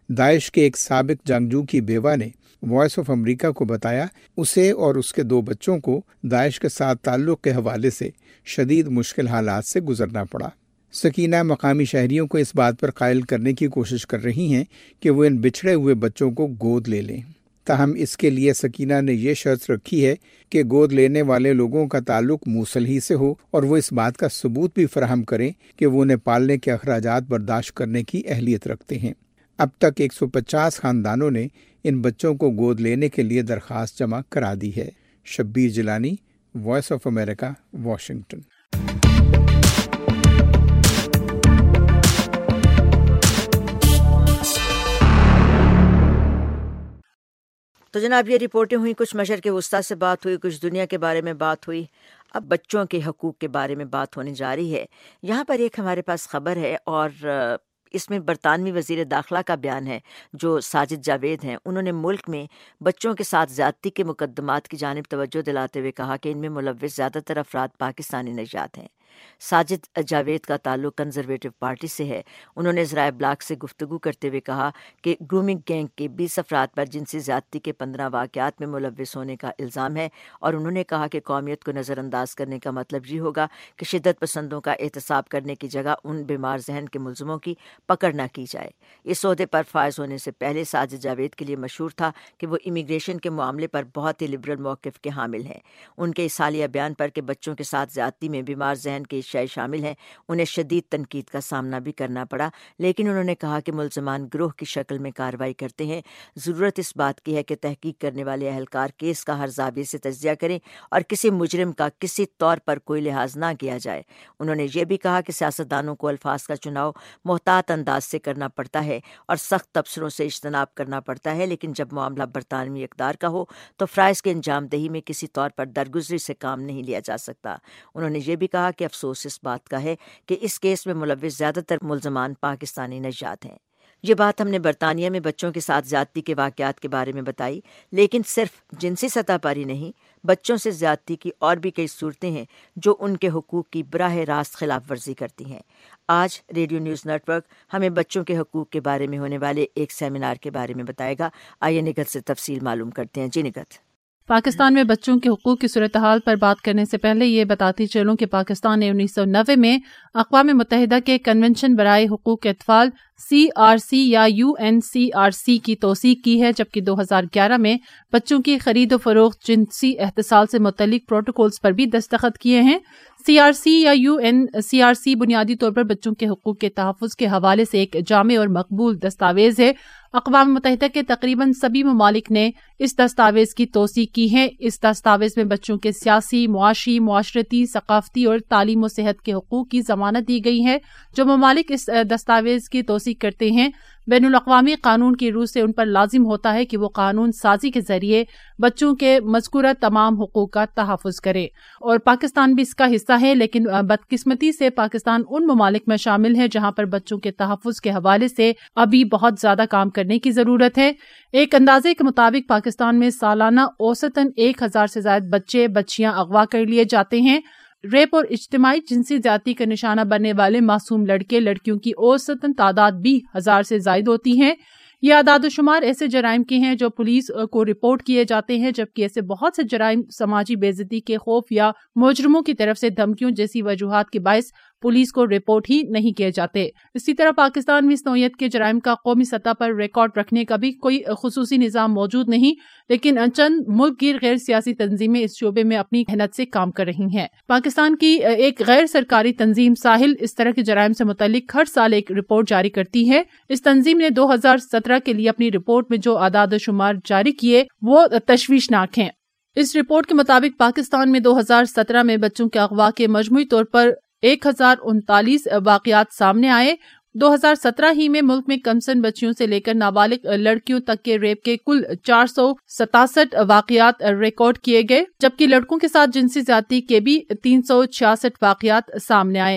داعش کے ایک سابق جنگجو کی بیوہ نے وائس آف امریکہ کو بتایا اسے اور اس کے دو بچوں کو داعش کے ساتھ تعلق کے حوالے سے شدید مشکل حالات سے گزرنا پڑا۔ سکینہ مقامی شہریوں کو اس بات پر قائل کرنے کی کوشش کر رہی ہیں کہ وہ ان بچھڑے ہوئے بچوں کو گود لے لیں، تاہم اس کے لیے سکینہ نے یہ شرط رکھی ہے کہ گود لینے والے لوگوں کا تعلق موصل ہی سے ہو اور وہ اس بات کا ثبوت بھی فراہم کریں کہ وہ انہیں پالنے کے اخراجات برداشت کرنے کی اہلیت رکھتے ہیں۔ اب تک ایک سو پچاس خاندانوں نے ان بچوں کو گود لینے کے لیے درخواست جمع کرا دی ہے۔ Shabbir Jilani, Voice of America, Washington. تو جناب یہ رپورٹیں ہوئی، کچھ مشرق وسطیٰ سے بات ہوئی، کچھ دنیا کے بارے میں بات ہوئی، اب بچوں کے حقوق کے بارے میں بات ہونے جا رہی ہے۔ یہاں پر ایک ہمارے پاس خبر ہے اور اس میں برطانوی وزیر داخلہ کا بیان ہے جو ساجد جاوید ہیں۔ انہوں نے ملک میں بچوں کے ساتھ زیادتی کے مقدمات کی جانب توجہ دلاتے ہوئے کہا کہ ان میں ملوث زیادہ تر افراد پاکستانی نژاد ہیں۔ ساجد جاوید کا تعلق کنزرویٹو پارٹی سے ہے۔ انہوں نے ذرائع ابلاغ سے گفتگو کرتے ہوئے کہا کہ گرومنگ گینگ کے بیس افراد پر جنسی زیادتی کے پندرہ واقعات میں ملوث ہونے کا الزام ہے، اور انہوں نے کہا کہ قومیت کو نظر انداز کرنے کا مطلب یہ ہوگا کہ شدت پسندوں کا احتساب کرنے کی جگہ ان بیمار ذہن کے ملزموں کی پکڑ نہ کی جائے۔ اس عہدے پر فائز ہونے سے پہلے ساجد جاوید کے لیے مشہور تھا کہ وہ امیگریشن کے معاملے پر بہت ہی لبرل موقف کے حامل ہیں۔ ان کے اس حالیہ بیان پر کہ بچوں کے ساتھ زیادتی میں بیمار ذہن کے اشیاء شامل ہیں، انہیں شدید تنقید کا سامنا بھی کرنا پڑا، لیکن انہوں نے کہا کہ ملزمان گروہ کی شکل میں کارروائی کرتے ہیں۔ ضرورت اس بات کی ہے کہ تحقیق کرنے والے اہلکار کیس کا ہر زاویے سے تجزیہ کریں اور کسی مجرم کا کسی طور پر کوئی لحاظ نہ کیا جائے۔ انہوں نے یہ بھی کہا کہ سیاستدانوں کو الفاظ کا چناؤ محتاط انداز سے کرنا پڑتا ہے اور سخت تبصروں سے اجتناب کرنا پڑتا ہے، لیکن جب معاملہ برطانوی اقدار کا ہو تو فرائض کی انجام دہی میں کسی طور پر درگزری سے کام نہیں لیا جا سکتا۔ انہوں نے یہ بھی کہا کہ افسوس اس بات کا ہے کہ اس کیس میں ملوث زیادہ تر ملزمان پاکستانی نژاد ہیں۔ یہ بات ہم نے برطانیہ میں بچوں کے ساتھ زیادتی کے واقعات کے بارے میں بتائی، لیکن صرف جنسی سطح پر ہی نہیں، بچوں سے زیادتی کی اور بھی کئی صورتیں ہیں جو ان کے حقوق کی براہ راست خلاف ورزی کرتی ہیں۔ آج ریڈیو نیوز نیٹ ورک ہمیں بچوں کے حقوق کے بارے میں ہونے والے ایک سیمینار کے بارے میں بتائے گا۔ آئیے نگہت سے تفصیل معلوم کرتے ہیں۔ جی نگہت۔ پاکستان میں بچوں کے حقوق کی صورتحال پر بات کرنے سے پہلے یہ بتاتی چلوں کہ پاکستان نے انیس سو نوے میں اقوام متحدہ کے کنونشن برائے حقوق اطفال سی آر سی یا U N C R C کی توثیق کی ہے، جبکہ دو ہزار گیارہ میں بچوں کی خرید و فروخت جنسی احتصال سے متعلق پروٹوکولز پر بھی دستخط کیے ہیں۔ سی آر سی یا U N C R C بنیادی طور پر بچوں کے حقوق کے تحفظ کے حوالے سے ایک جامع اور مقبول دستاویز ہے۔ اقوام متحدہ کے تقریباً سبھی ممالک نے اس دستاویز کی توثیق کی ہے۔ اس دستاویز میں بچوں کے سیاسی، معاشی، معاشرتی، ثقافتی اور تعلیم و صحت کے حقوق کی ضمانت دی گئی ہے۔ جو ممالک اس دستاویز کی توثیق کرتے ہیں، بین الاقوامی قانون کی روح سے ان پر لازم ہوتا ہے کہ وہ قانون سازی کے ذریعے بچوں کے مذکورہ تمام حقوق کا تحفظ کرے، اور پاکستان بھی اس کا حصہ ہے، لیکن بدقسمتی سے پاکستان ان ممالک میں شامل ہے جہاں پر بچوں کے تحفظ کے حوالے سے ابھی بہت زیادہ کام کرنے کی ضرورت ہے۔ ایک اندازے کے مطابق پاکستان میں سالانہ اوسطاً ایک ہزار سے زائد بچے بچیاں اغوا کر لیے جاتے ہیں۔ ریپ اور اجتماعی جنسی زیادتی کا نشانہ بننے والے معصوم لڑکے لڑکیوں کی اوسطاً تعداد بھی ہزار سے زائد ہوتی ہیں۔ یہ اعداد و شمار ایسے جرائم کے ہیں جو پولیس کو رپورٹ کیے جاتے ہیں، جبکہ ایسے بہت سے جرائم سماجی بے عزتی کے خوف یا مجرموں کی طرف سے دھمکیوں جیسی وجوہات کے باعث پولیس کو رپورٹ ہی نہیں کیے جاتے۔ اسی طرح پاکستان میں اس نوعیت کے جرائم کا قومی سطح پر ریکارڈ رکھنے کا بھی کوئی خصوصی نظام موجود نہیں، لیکن چند ملک گیر غیر سیاسی تنظیمیں اس شعبے میں اپنی محنت سے کام کر رہی ہیں۔ پاکستان کی ایک غیر سرکاری تنظیم ساحل اس طرح کے جرائم سے متعلق ہر سال ایک رپورٹ جاری کرتی ہے۔ اس تنظیم نے دو ہزار سترہ کے لیے اپنی رپورٹ میں جو اعداد و شمار جاری کیے وہ تشویشناک ہیں۔ اس رپورٹ کے مطابق پاکستان میں دو ہزار سترہ میں بچوں کے اغوا کے مجموعی طور پر ایک ہزار انتالیس واقعات سامنے آئے۔ دو ہزار سترہ ہی میں ملک میں کمسن بچیوں سے لے کر نابالغ لڑکیوں تک کے ریپ کے کل چار سو ستاسٹھ واقعات ریکارڈ کیے گئے، جبکہ لڑکوں کے ساتھ جنسی زیادتی کے بھی تین سو چھیاسٹھ واقعات سامنے آئے۔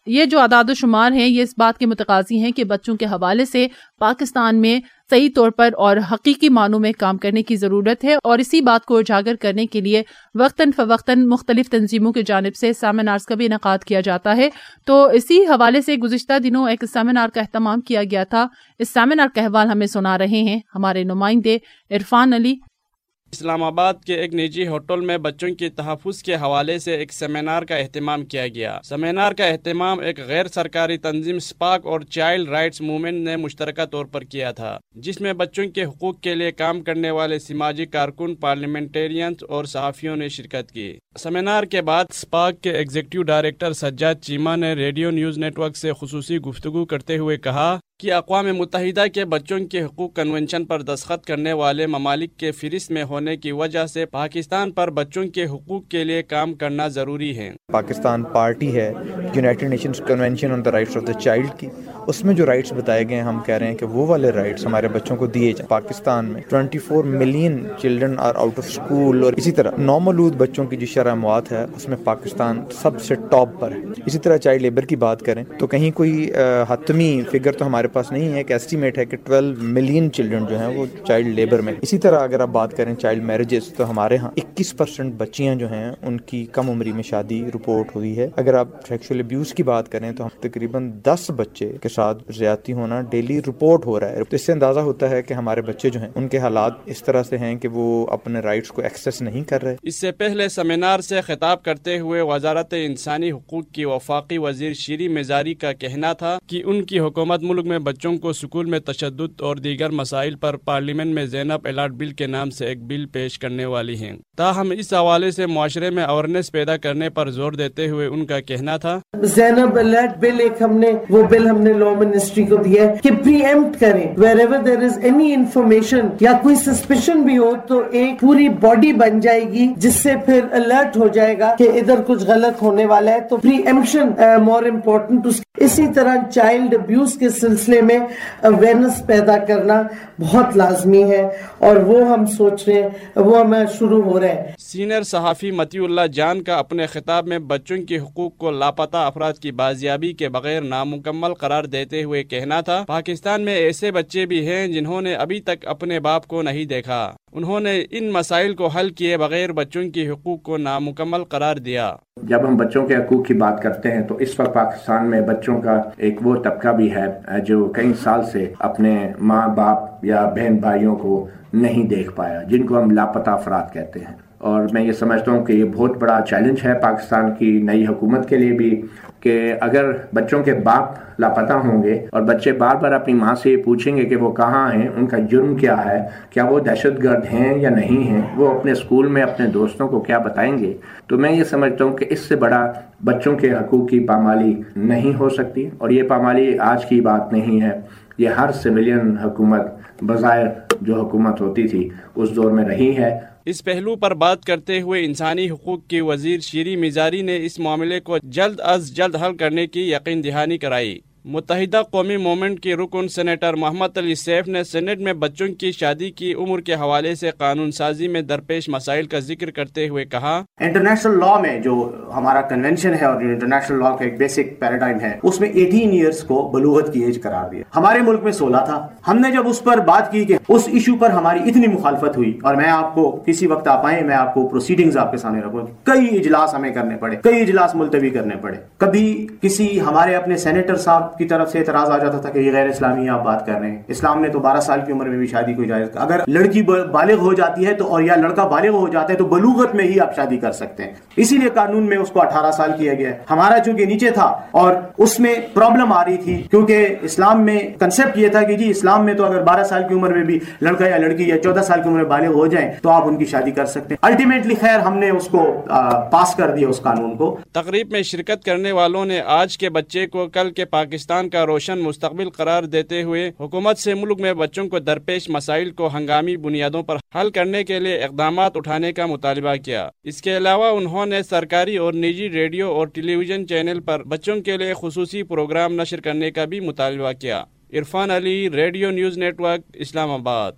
یہ جو اعداد و شمار ہیں یہ اس بات کے متقاضی ہیں کہ بچوں کے حوالے سے پاکستان میں صحیح طور پر اور حقیقی معنوں میں کام کرنے کی ضرورت ہے، اور اسی بات کو اجاگر کرنے کے لیے وقتاً فوقتاً مختلف تنظیموں کی جانب سے سیمینارز کا بھی انعقاد کیا جاتا ہے۔ تو اسی حوالے سے گزشتہ دنوں ایک سیمینار کا اہتمام کیا گیا تھا۔ اس سیمینار کا احوال ہمیں سنا رہے ہیں ہمارے نمائندے عرفان علی۔ اسلام آباد کے ایک نجی ہوٹل میں بچوں کے تحفظ کے حوالے سے ایک سیمینار کا اہتمام کیا گیا۔ سیمینار کا اہتمام ایک غیر سرکاری تنظیم سپاک اور چائلڈ رائٹس موومنٹ نے مشترکہ طور پر کیا تھا، جس میں بچوں کے حقوق کے لیے کام کرنے والے سماجی کارکن، پارلیمنٹیرینز اور صحافیوں نے شرکت کی۔ سیمینار کے بعد سپاک کے ایگزیکٹو ڈائریکٹر سجاد چیمہ نے ریڈیو نیوز نیٹ ورک سے خصوصی گفتگو کرتے ہوئے کہا کہ اقوام متحدہ کے بچوں کے حقوق کنونشن پر دستخط کرنے والے ممالک کے فہرست میں ہونے کی وجہ سے پاکستان پر بچوں کے حقوق کے لیے کام کرنا ضروری ہے۔ پاکستان پارٹی ہے United Nations convention on the rights of the child کی، اس میں جو رائٹس بتائے گئے ہیں ہم کہہ رہے ہیں کہ وہ والے رائٹس ہمارے بچوں کو دیے جائیں۔ پاکستان میں چوبیس million children are out of school, اور اسی طرح نومولود بچوں کی جو شرح موات ہے اس میں پاکستان سب سے ٹاپ پر ہے۔ اسی طرح چائلڈ لیبر کی بات کریں تو کہیں کوئی حتمی فگر تو ہمارے پاس نہیں ہے، ایک ایسٹیمیٹ ہے کہ بارہ ملین چلڈرن جو ہیں وہ چائلڈ لیبر میں۔ اسی طرح اگر آپ بات کریں چائلڈ میرجز تو ہمارے ہاں اکیس پرسنٹ بچیاں جو ہیں ان کی کم عمری میں شادی رپورٹ ہوئی ہے۔ اگر آپ سیکشل ابیوز کی بات کریں تو تقریباً دس بچے کے ساتھ زیادتی ہونا ڈیلی رپورٹ ہو رہا ہے۔ تو اس سے اندازہ ہوتا ہے کہ ہمارے بچے جو ہیں ان کے حالات اس طرح سے ہیں کہ وہ اپنے رائٹس کو ایکسیس نہیں کر رہے۔ اس سے پہلے سیمینار سے خطاب کرتے ہوئے وزارت انسانی حقوق کی وفاقی وزیر شیری مزاری کا کہنا تھا کہ ان کی حکومت ملک میں بچوں کو سکول میں تشدد اور دیگر مسائل پر پارلیمنٹ میں زینب الاٹ بل کے نام سے ایک بل پیش کرنے والی ہیں۔ تاہم اس حوالے سے معاشرے میں اویئرنیس پیدا کرنے پر زور دیتے ہوئے ان کا کہنا تھا زینب الاٹ بل ایک ہم نے وہ بل ہم نے لا منسٹری کو دیا ہے کہ پری ایمپٹ کریں wherever there is any information یا کوئی سسپیشن بھی ہو تو ایک پوری باڈی بن جائے گی جس سے پھر الرٹ ہو جائے گا کہ ادھر کچھ غلط ہونے والا ہے، تو پری ایمپشن مور امپورٹنٹ۔ اسی طرح چائلڈ ابیوز کے سلسلے میں اویئرنیس پیدا کرنا بہت لازمی ہے اور وہ ہم سوچ رہے ہیں وہ ہمیں شروع ہو رہا ہے۔ سینئر صحافی متی اللہ جان کا اپنے خطاب میں بچوں کے حقوق کو لاپتہ افراد کی بازیابی کے بغیر نامکمل قرار دیتے ہوئے کہنا تھا پاکستان میں ایسے بچے بھی ہیں جنہوں نے ابھی تک اپنے باپ کو نہیں دیکھا۔ انہوں نے ان مسائل کو حل کیے بغیر بچوں کے حقوق کو نامکمل قرار دیا۔ جب ہم بچوں کے حقوق کی بات کرتے ہیں تو اس وقت پاکستان میں بچوں کا ایک وہ طبقہ بھی ہے جو کئی سال سے اپنے ماں باپ یا بہن بھائیوں کو نہیں دیکھ پایا، جن کو ہم لاپتہ افراد کہتے ہیں۔ اور میں یہ سمجھتا ہوں کہ یہ بہت بڑا چیلنج ہے پاکستان کی نئی حکومت کے لیے بھی کہ اگر بچوں کے باپ لاپتہ ہوں گے اور بچے بار بار اپنی ماں سے پوچھیں گے کہ وہ کہاں ہیں، ان کا جرم کیا ہے، کیا وہ دہشت گرد ہیں یا نہیں ہیں، وہ اپنے اسکول میں اپنے دوستوں کو کیا بتائیں گے، تو میں یہ سمجھتا ہوں کہ اس سے بڑا بچوں کے حقوق کی پامالی نہیں ہو سکتی۔ اور یہ پامالی آج کی بات نہیں ہے، یہ ہر سویلین حکومت بظاہر جو حکومت ہوتی تھی اس دور میں رہی ہے۔ اس پہلو پر بات کرتے ہوئے انسانی حقوق کی وزیر شیری مزاری نے اس معاملے کو جلد از جلد حل کرنے کی یقین دہانی کرائی۔ متحدہ قومی موومنٹ کے رکن سینیٹر محمد علی سیف نے سینٹ میں بچوں کی شادی کی عمر کے حوالے سے قانون سازی میں درپیش مسائل کا ذکر کرتے ہوئے کہا انٹرنیشنل لا میں جو ہمارا کنونشن ہے اور انٹرنیشنل لا کا ایک بیسک پیراڈائم ہے اس میں اٹھارہ ایئرز کو بلوغت کی ایج قرار دیا۔ ہمارے ملک میں سولہ تھا۔ ہم نے جب اس پر بات کی کہ اس ایشو پر ہماری اتنی مخالفت ہوئی، اور میں آپ کو کسی وقت آپ آئیں میں آپ کو پروسیڈنگز آپ کے سامنے رکھوں، کئی اجلاس ہمیں کرنے پڑے، کئی اجلاس ملتوی کرنے پڑے۔ کبھی کسی ہمارے اپنے سینیٹر صاحب کی طرف سے اعتراض آ جاتا تھا کہ یہ غیر اسلامی آپ بات کر رہے ہیں، اسلام نے تو بارہ سال کی عمر میں بھی شادی کو اجازت، اگر لڑکی بالغ ہو جاتی ہے تو اور یا لڑکا بالغ ہو جاتا ہے تو بلوغت میں ہی آپ شادی کر سکتے ہیں، اسی لیے قانون میں اس کو اٹھارہ سال کیا گیا ہے۔ ہمارا چونکہ نیچے تھا اور اس میں پرابلم آ رہی تھی کیونکہ اسلام میں کنسپٹ یہ تھا کہ جی اسلام میں تو اگر بارہ سال کی عمر میں بھی لڑکا یا لڑکی یا چودہ سال کی عمر میں بالغ ہو جائیں تو آپ ان کی شادی کر سکتے ہیں۔ الٹیمیٹلی خیر ہم نے اس کو پاس کر دیا اس قانون کو۔ تقریب میں شرکت کرنے والوں نے آج کے بچے کو کل کے پاکستان کا روشن مستقبل قرار دیتے ہوئے حکومت سے ملک میں بچوں کو درپیش مسائل کو ہنگامی بنیادوں پر حل کرنے کے لیے اقدامات اٹھانے کا مطالبہ کیا۔ اس کے علاوہ انہوں نے سرکاری اور نجی ریڈیو اور ٹیلی ویژن چینل پر بچوں کے لیے خصوصی پروگرام نشر کرنے کا بھی مطالبہ کیا۔ Irfan Ali, radio news network, Islamabad.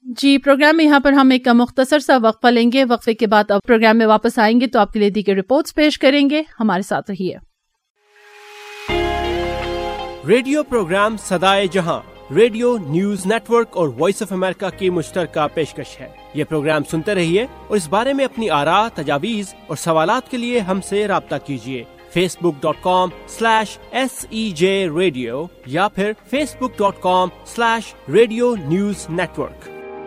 جی پروگرام میں یہاں پر ہم ایک مختصر سا وقفہ لیں گے. وقفے کے بعد اب پروگرام میں واپس آئیں گے تو آپ کے لیے دیگر رپورٹس پیش کریں گے. ہمارے ساتھ رہیے. Radio program Sadaye Jahan radio news network اور وائس آف امریکہ کی مشترکہ پیشکش ہے. یہ پروگرام سنتے رہیے اور اس بارے میں اپنی آراء، تجاویز اور سوالات کے لیے ہم سے رابطہ کیجیے. Facebook dot com slash S E J radio یا پھر Facebook dot com slash radio news network.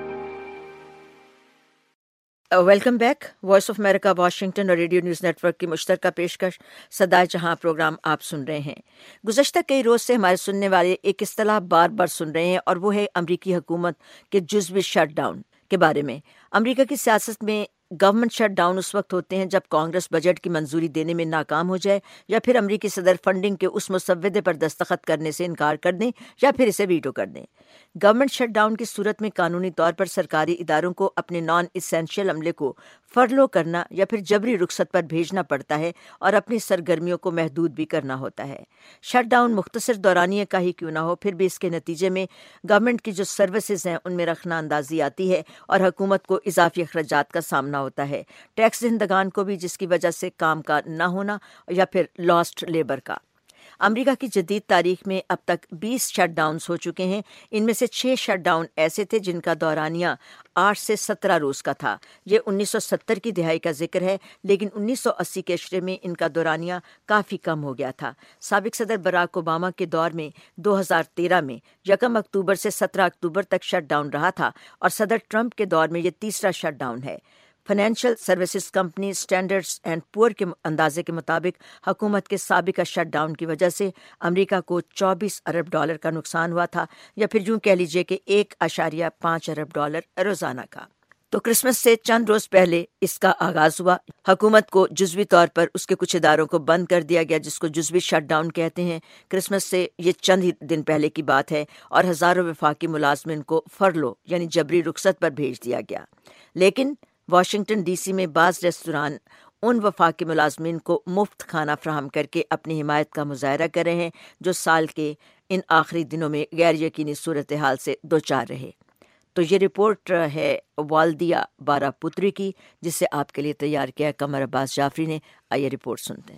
Welcome back. Voice of America Washington اور ریڈیو نیوز نیٹ ورک کی مشترکہ پیشکش صدائے جہاں پروگرام آپ سن رہے ہیں. گزشتہ کئی روز سے ہمارے سننے والے ایک اصطلاح بار بار سن رہے ہیں اور وہ ہے امریکی حکومت کے جزوی شٹ ڈاؤن کے بارے میں. امریکہ کی سیاست میں گورنمنٹ شٹ ڈاؤن اس وقت ہوتے ہیں جب کانگریس بجٹ کی منظوری دینے میں ناکام ہو جائے یا پھر امریکی صدر فنڈنگ کے اس مسودے پر دستخط کرنے سے انکار کر دیں یا پھر اسے ویٹو کر دیں. گورنمنٹ شٹ ڈاؤن کی صورت میں قانونی طور پر سرکاری اداروں کو اپنے نان اسینشیل عملے کو فرلو کرنا یا پھر جبری رخصت پر بھیجنا پڑتا ہے اور اپنی سرگرمیوں کو محدود بھی کرنا ہوتا ہے. شٹ ڈاؤن مختصر دورانیے کا ہی کیوں نہ ہو، پھر بھی اس کے نتیجے میں گورنمنٹ کی جو سروسز ہیں ان میں رخنہ اندازی آتی ہے اور حکومت کو اضافی اخراجات کا سامنا ہوتا ہے، ٹیکس دہندگان کو بھی، جس کی وجہ سے کام کا نہ ہونا یا پھر لاسٹ لیبر کا. امریکہ کی جدید تاریخ میں اب تک بیس شٹ ڈاؤنز ہو چکے ہیں. ان میں سے چھ شٹ ڈاؤن ایسے تھے جن کا دورانیہ آٹھ سے سترہ روز کا تھا. یہ انیس سو ستر کی دہائی کا ذکر ہے، لیکن انیس سو اسی کے عشرے میں ان کا دورانیہ کافی کم ہو گیا تھا. سابق صدر براک اوباما کے دور میں دو ہزار تیرہ میں یکم اکتوبر سے سترہ اکتوبر تک شٹ ڈاؤن رہا تھا اور صدر ٹرمپ کے دور میں یہ تیسرا شٹ ڈاؤن ہے. Financial services company Standards and Poor کے اندازے کے مطابق حکومت کے سابقہ شٹ ڈاؤن کی وجہ سے امریکہ کو چوبیس ارب ڈالر کا نقصان ہوا تھا، یا پھر یوں کہہ لیجیے کہ ایک اشاریہ پانچ ارب ڈالر روزانہ کا. تو کرسمس سے چند روز پہلے اس کا آغاز ہوا. حکومت کو جزوی طور پر اس کے کچھ اداروں کو بند کر دیا گیا، جس کو جزوی شٹ ڈاؤن کہتے ہیں. کرسمس سے یہ چند ہی دن پہلے کی بات ہے اور ہزاروں وفاقی ملازمین کو فرلو یعنی جبری رخصت پر بھیج دیا گیا. لیکن واشنگٹن ڈی سی میں بعض ریستوران ان وفاقی ملازمین کو مفت کھانا فراہم کر کے اپنی حمایت کا مظاہرہ کر رہے ہیں جو سال کے ان آخری دنوں میں غیر یقینی صورتحال سے دوچار رہے. تو یہ رپورٹ ہے والدیا بارہ پتری کی، جسے آپ کے لیے تیار کیا قمر عباس جعفری نے. آئیے رپورٹ سنتے ہیں.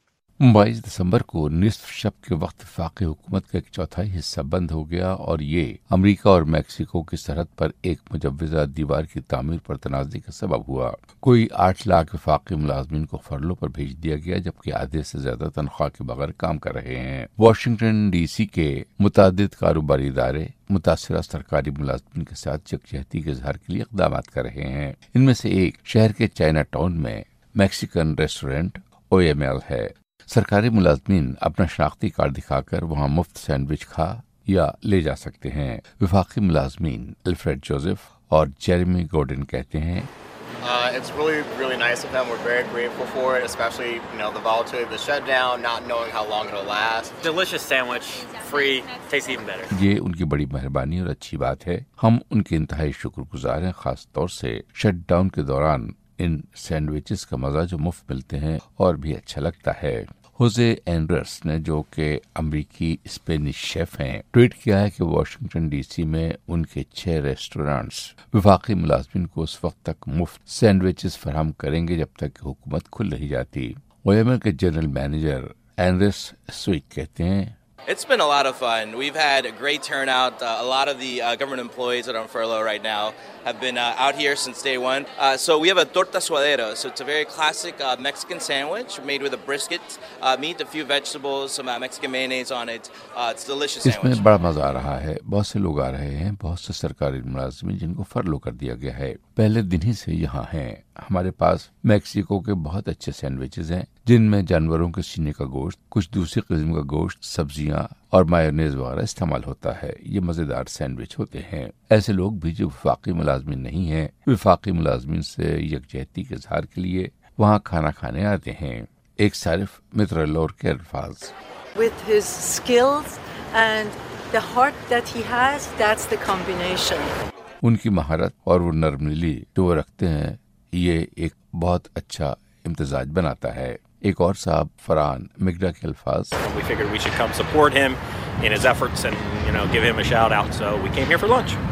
بائیس دسمبر کو نصف شب کے وقت وفاقی حکومت کا ایک چوتھائی حصہ بند ہو گیا اور یہ امریکہ اور میکسیکو کی سرحد پر ایک مجوزہ دیوار کی تعمیر پر تنازع کا سبب ہوا. کوئی آٹھ لاکھ وفاقی ملازمین کو فرلو پر بھیج دیا گیا، جبکہ آدھے سے زیادہ تنخواہ کے بغیر کام کر رہے ہیں. واشنگٹن ڈی سی کے متعدد کاروباری ادارے متاثرہ سرکاری ملازمین کے ساتھ یکجہتی کے اظہار کے لیے اقدامات کر رہے ہیں. ان میں سے ایک شہر کے چائنا ٹاؤن میں Mexican restaurant O M L ہے. سرکاری ملازمین اپنا شناختی کارڈ دکھا کر وہاں مفت سینڈوچ کھا یا لے جا سکتے ہیں. وفاقی ملازمین الفریڈ جوزف اور جیریمی گورڈن کہتے ہیں Uh, it's really, really nice of them. We're very grateful for it, especially, you know, the volatility of the shutdown, not knowing how long it'll last. Delicious sandwich, free, tastes even better. یہ ان کی بڑی مہربانی اور اچھی بات ہے. ہم ان کے انتہائی شکر گزار ہیں، خاص طور سے شٹ ڈاؤن کے دوران ان سینڈوچز کا مزہ جو مفت ملتے ہیں اور بھی اچھا لگتا ہے. ہوزے اینڈرس نے، جو کہ امریکی اسپینش شیف ہیں، ٹویٹ کیا ہے کہ واشنگٹن ڈی سی میں ان کے چھ ریسٹورانٹس وفاقی ملازمین کو اس وقت تک مفت سینڈوچز فراہم کریں گے جب تک کہ حکومت کھل نہیں جاتی. او ایم ایل کے جنرل مینیجر اینڈرس سویک کہتے ہیں It's been a lot of fun. We've had a great turnout. Uh, a lot of the uh, government employees that are on furlough right now have been uh, out here since day one. Uh, so we have a torta suadero. So it's a very classic uh, Mexican sandwich made with a brisket, uh, meat, a few vegetables, some uh, Mexican mayonnaise on it. Uh, it's a delicious sandwich. اس میں بڑا مزہ آ رہا ہے. بہت سے لوگ آ رہے ہیں، بہت سے سرکاری ملازمین جن کو فرلو کر دیا گیا ہے پہلے دن ہی سے یہاں ہیں. ہمارے پاس میکسیکو کے بہت اچھے سینڈوچز ہیں جن میں جانوروں کے سینے کا گوشت، کچھ دوسری قسم کا گوشت، سبزیاں اور مایونیز وغیرہ استعمال ہوتا ہے. یہ مزیدار سینڈوچ ہوتے ہیں. ایسے لوگ بھی جو وفاقی ملازمین نہیں ہیں، وفاقی ملازمین سے یکجہتی کے اظہار کے لیے وہاں کھانا کھانے آتے ہیں. ایک صارف متر لور کے الفاظ With his skills and the heart that he has, that's the combination. ان کی مہارت اور وہ نرم دلی جو وہ رکھتے ہیں، یہ ایک بہت اچھا امتزاج بناتا ہے. ایک اور صاحب فران مگڈا کے الفاظ We figured we should come support him in his efforts and, you know, give him a shout out, so we came here for lunch.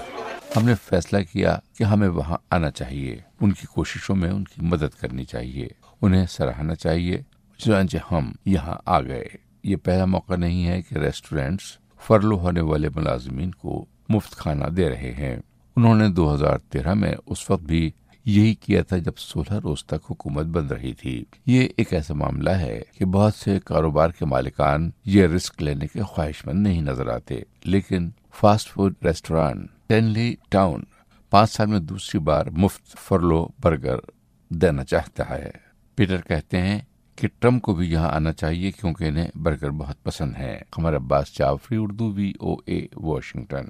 ہم نے فیصلہ کیا کہ ہمیں وہاں آنا چاہیے، ان کی کوششوں میں ان کی مدد کرنی چاہیے، انہیں سراہنا چاہیے، چنانچہ ہم یہاں آ گئے۔ یہ پہلا موقع نہیں ہے کہ ریسٹورینٹس فرلو ہونے والے ملازمین کو مفت کھانا دے رہے ہیں۔ انہوں نے دو ہزار تیرہ میں اس وقت بھی یہی کیا تھا جب سولہ روز تک حکومت بند رہی تھی۔ یہ ایک ایسا معاملہ ہے کہ بہت سے کاروبار کے مالکان یہ رسک لینے کے خواہش مند نہیں نظر آتے، لیکن fast food restaurant Tenleytown پانچ سال میں دوسری بار مفت فرلو برگر دینا چاہتا ہے۔ پیٹر کہتے ہیں کہ ٹرمپ کو بھی یہاں آنا چاہیے کیونکہ انہیں برگر بہت پسند ہے۔ Qamar Abbas Jafri, Urdu, V O A, Washington.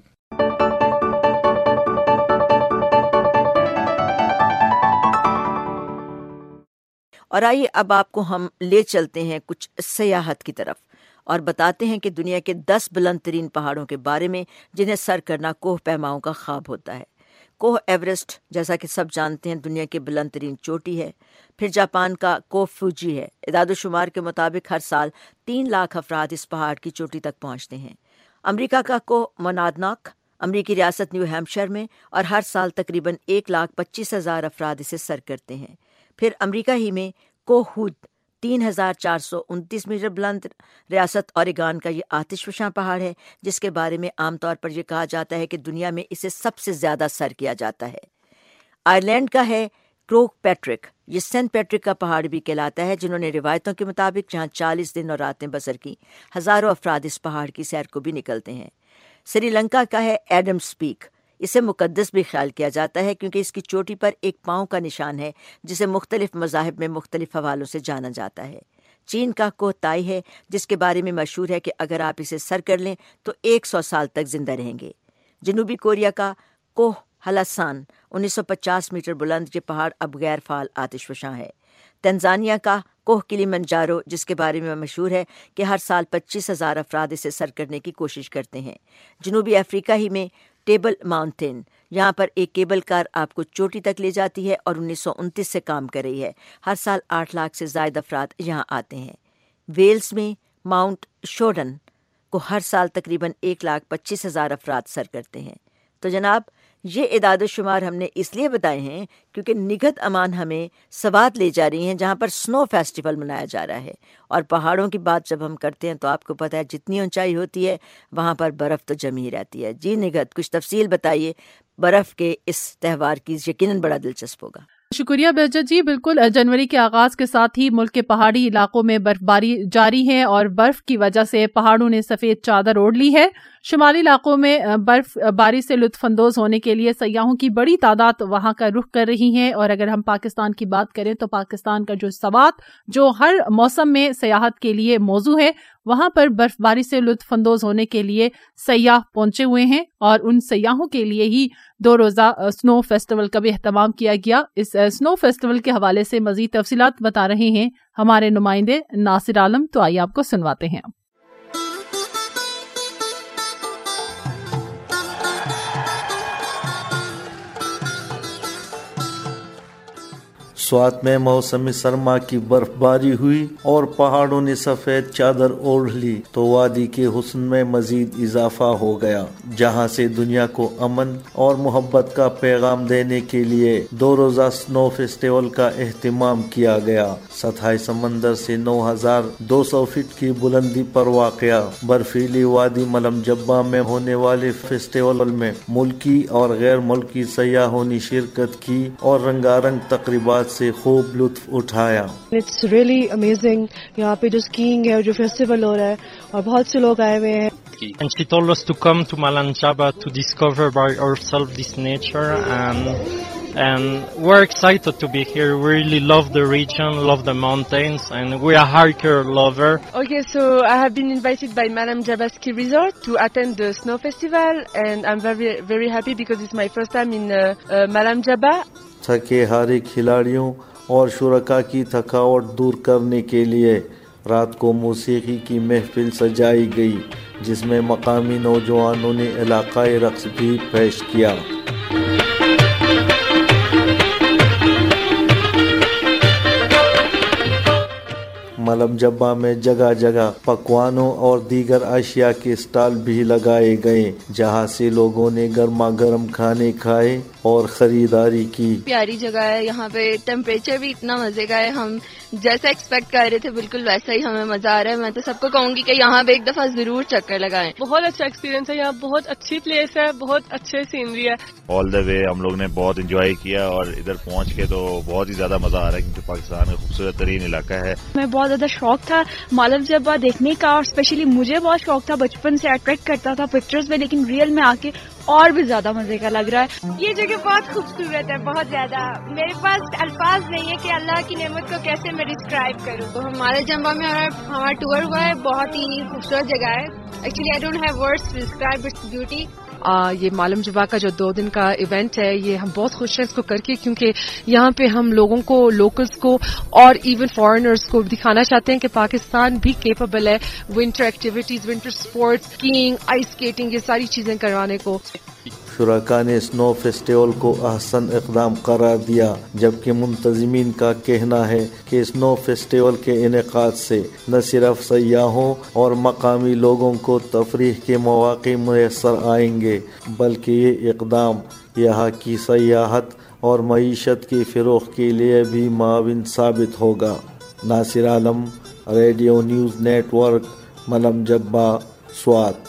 اور آئیے اب آپ کو ہم لے چلتے ہیں کچھ سیاحت کی طرف اور بتاتے ہیں کہ دنیا کے دس بلند ترین پہاڑوں کے بارے میں جنہیں سر کرنا کوہ پیماؤں کا خواب ہوتا ہے۔ کوہ ایورسٹ جیسا کہ سب جانتے ہیں دنیا کی بلند ترین چوٹی ہے۔ پھر جاپان کا کوہ فوجی ہے۔ اعداد و شمار کے مطابق ہر سال تین لاکھ افراد اس پہاڑ کی چوٹی تک پہنچتے ہیں۔ امریکہ کا کوہ مونادناک امریکی ریاست نیو ہیمپشائر میں اور ہر سال تقریباً ایک لاکھ پچیس ہزار افراد اسے سر کرتے ہیں۔ پھر امریکہ ہی میں کوہ ہود تین ہزار چار سو انتیس میٹر بلند ریاست اوریگون کا یہ آتش فشاں پہاڑ ہے جس کے بارے میں عام طور پر یہ کہا جاتا ہے کہ دنیا میں اسے سب سے زیادہ سر کیا جاتا ہے۔ آئرلینڈ کا ہے کروک پیٹرک، یہ سینٹ پیٹرک کا پہاڑ بھی کہلاتا ہے، جنہوں نے روایتوں کے مطابق جہاں چالیس دن اور راتیں بسر کی، ہزاروں افراد اس پہاڑ کی سیر کو بھی نکلتے ہیں۔ سری لنکا کا ہے ایڈمز پیک، اسے مقدس بھی خیال کیا جاتا ہے کیونکہ اس کی چوٹی پر ایک پاؤں کا نشان ہے جسے مختلف مذاہب میں مختلف حوالوں سے جانا جاتا ہے۔ چین کا کوہ تائی ہے جس کے بارے میں مشہور ہے کہ اگر آپ اسے سر کر لیں تو ایک سو سال تک زندہ رہیں گے۔ جنوبی کوریا کا کوہ ہلاسان انیس سو پچاس میٹر بلند یہ پہاڑ اب غیر فعال آتش فشاں ہے۔ تنزانیہ کا کوہ کلیمنجارو جس کے بارے میں مشہور ہے کہ ہر سال پچیس ہزار افراد اسے سر کرنے کی کوشش کرتے ہیں۔ جنوبی افریقہ ہی میں ٹیبل ماؤنٹین، یہاں پر ایک کیبل کار آپ کو چوٹی تک لے جاتی ہے اور انیس سو انتیس سے کام کر رہی ہے۔ ہر سال آٹھ لاکھ سے زائد افراد یہاں آتے ہیں۔ ویلز میں ماؤنٹ شوڈن کو ہر سال تقریباً ایک لاکھ پچیس ہزار افراد سر کرتے ہیں۔ تو جناب یہ اعداد و شمار ہم نے اس لیے بتائے ہیں کیونکہ نگہت امان ہمیں سوات لے جا رہی ہیں جہاں پر سنو فیسٹیول منایا جا رہا ہے، اور پہاڑوں کی بات جب ہم کرتے ہیں تو آپ کو پتہ ہے جتنی اونچائی ہوتی ہے وہاں پر برف تو جمی ہی رہتی ہے۔ جی نگہت کچھ تفصیل بتائیے برف کے اس تہوار کی، یقیناً بڑا دلچسپ ہوگا۔ شکریہ بہجت جی۔ بالکل، جنوری کے آغاز کے ساتھ ہی ملک کے پہاڑی علاقوں میں برف باری جاری ہے اور برف کی وجہ سے پہاڑوں نے سفید چادر اوڑھ لی ہے۔ شمالی علاقوں میں برف باری سے لطف اندوز ہونے کے لیے سیاحوں کی بڑی تعداد وہاں کا رخ کر رہی ہے، اور اگر ہم پاکستان کی بات کریں تو پاکستان کا جو سوات جو ہر موسم میں سیاحت کے لیے موزوں ہے، وہاں پر برف باری سے لطف اندوز ہونے کے لیے سیاح پہنچے ہوئے ہیں، اور ان سیاحوں کے لیے ہی دو روزہ سنو فیسٹیول کا بھی اہتمام کیا گیا۔ اس سنو فیسٹیول کے حوالے سے مزید تفصیلات بتا رہے ہیں ہمارے نمائندے ناصر عالم، تو آئیے آپ کو سنواتے ہیں۔ سوات میں موسم سرما کی برف باری ہوئی اور پہاڑوں نے سفید چادر اوڑھ لی تو وادی کے حسن میں مزید اضافہ ہو گیا، جہاں سے دنیا کو امن اور محبت کا پیغام دینے کے لیے دو روزہ سنو فیسٹیول کا اہتمام کیا گیا۔ سطح سمندر سے نو ہزار دو سو فٹ کی بلندی پر واقع برفیلی وادی ملم جبہ میں ہونے والے فیسٹیول میں ملکی اور غیر ملکی سیاحوں نے شرکت کی اور رنگارنگ تقریبات سے خوب لطف اٹھایا۔ It's really amazing یہاں پہ جو اسکیئنگ ہے اور جو فیسٹیول ہو رہا ہے، اور بہت سے لوگ آئے ہوئے ہیں۔ And she told us to come to Malam Jabba to discover by ourselves this nature, and and we're excited to be here. We really love the region, love the mountains, and we are hiker lover. Okay, so I have been invited by Malam Jabba Ski Resort to attend the snow festival, and I'm very very happy because it's my first time in uh, uh, Malam Jabba. تھکے ہارے کھلاڑیوں اور شرکا کی تھکاوٹ دور کرنے کے لیے رات کو موسیقی کی محفل سجائی گئی، جس میں مقامی نوجوانوں نے علاقائی رقص بھی پیش کیا۔ ملم جبہ میں جگہ جگہ پکوانوں اور دیگر اشیاء کے اسٹال بھی لگائے گئے جہاں سے لوگوں نے گرما گرم کھانے کھائے اور خریداری کی. پیاری جگہ ہے, یہاں پہ ٹیمپریچر بھی اتنا مزے کا ہے, ہم جیسا ایکسپیکٹ کر رہے تھے بالکل ویسا ہی ہمیں مزہ آ رہا ہے. میں تو سب کو کہوں گی کہ یہاں پہ ایک دفعہ ضرور چکر لگائیں. بہت اچھا ایکسپیرینس ہے, یہاں بہت اچھی پلیس ہے, بہت اچھے سینری ہے. آل دا وے ہم لوگ نے بہت انجوائے کیا اور ادھر پہنچ کے تو بہت ہی زیادہ مزہ آ رہا ہے کیونکہ پاکستان کا خوبصورت ترین علاقہ ہے. میں بہت زیادہ شوق تھا مالم جبہ دیکھنے کا, اور اسپیشلی مجھے بہت شوق تھا, بچپن سے اٹریکٹ کرتا تھا پکچرز میں, لیکن ریئل میں آ کے اور بھی زیادہ مزے کا لگ رہا ہے. یہ جگہ بہت خوبصورت ہے, بہت زیادہ. میرے پاس الفاظ نہیں ہے کہ اللہ کی نعمت کو کیسے میں ڈسکرائب کروں. تو ہمارے جمبا میں ہمارا ٹور ہوا ہے, بہت ہی خوبصورت جگہ ہے. Actually I don't have words to describe its beauty. یہ مالم جبہ کا جو دو دن کا ایونٹ ہے یہ ہم بہت خوش ہیں اس کو کر کے, کیونکہ یہاں پہ ہم لوگوں کو, لوکلز کو اور ایون فارنرز کو دکھانا چاہتے ہیں کہ پاکستان بھی کیپیبل ہے winter activities, winter sports, skiing, ice skating, یہ ساری چیزیں کروانے کو. شرکاء نے اسنو فیسٹیول کو احسن اقدام قرار دیا, جبکہ منتظمین کا کہنا ہے کہ اسنو فیسٹیول کے انعقاد سے نہ صرف سیاحوں اور مقامی لوگوں کو تفریح کے مواقع میسر آئیں گے بلکہ یہ اقدام یہاں کی سیاحت اور معیشت کے فروغ کے لیے بھی معاون ثابت ہوگا. Nasir Alam, radio news network, Malam Jabba, Swat.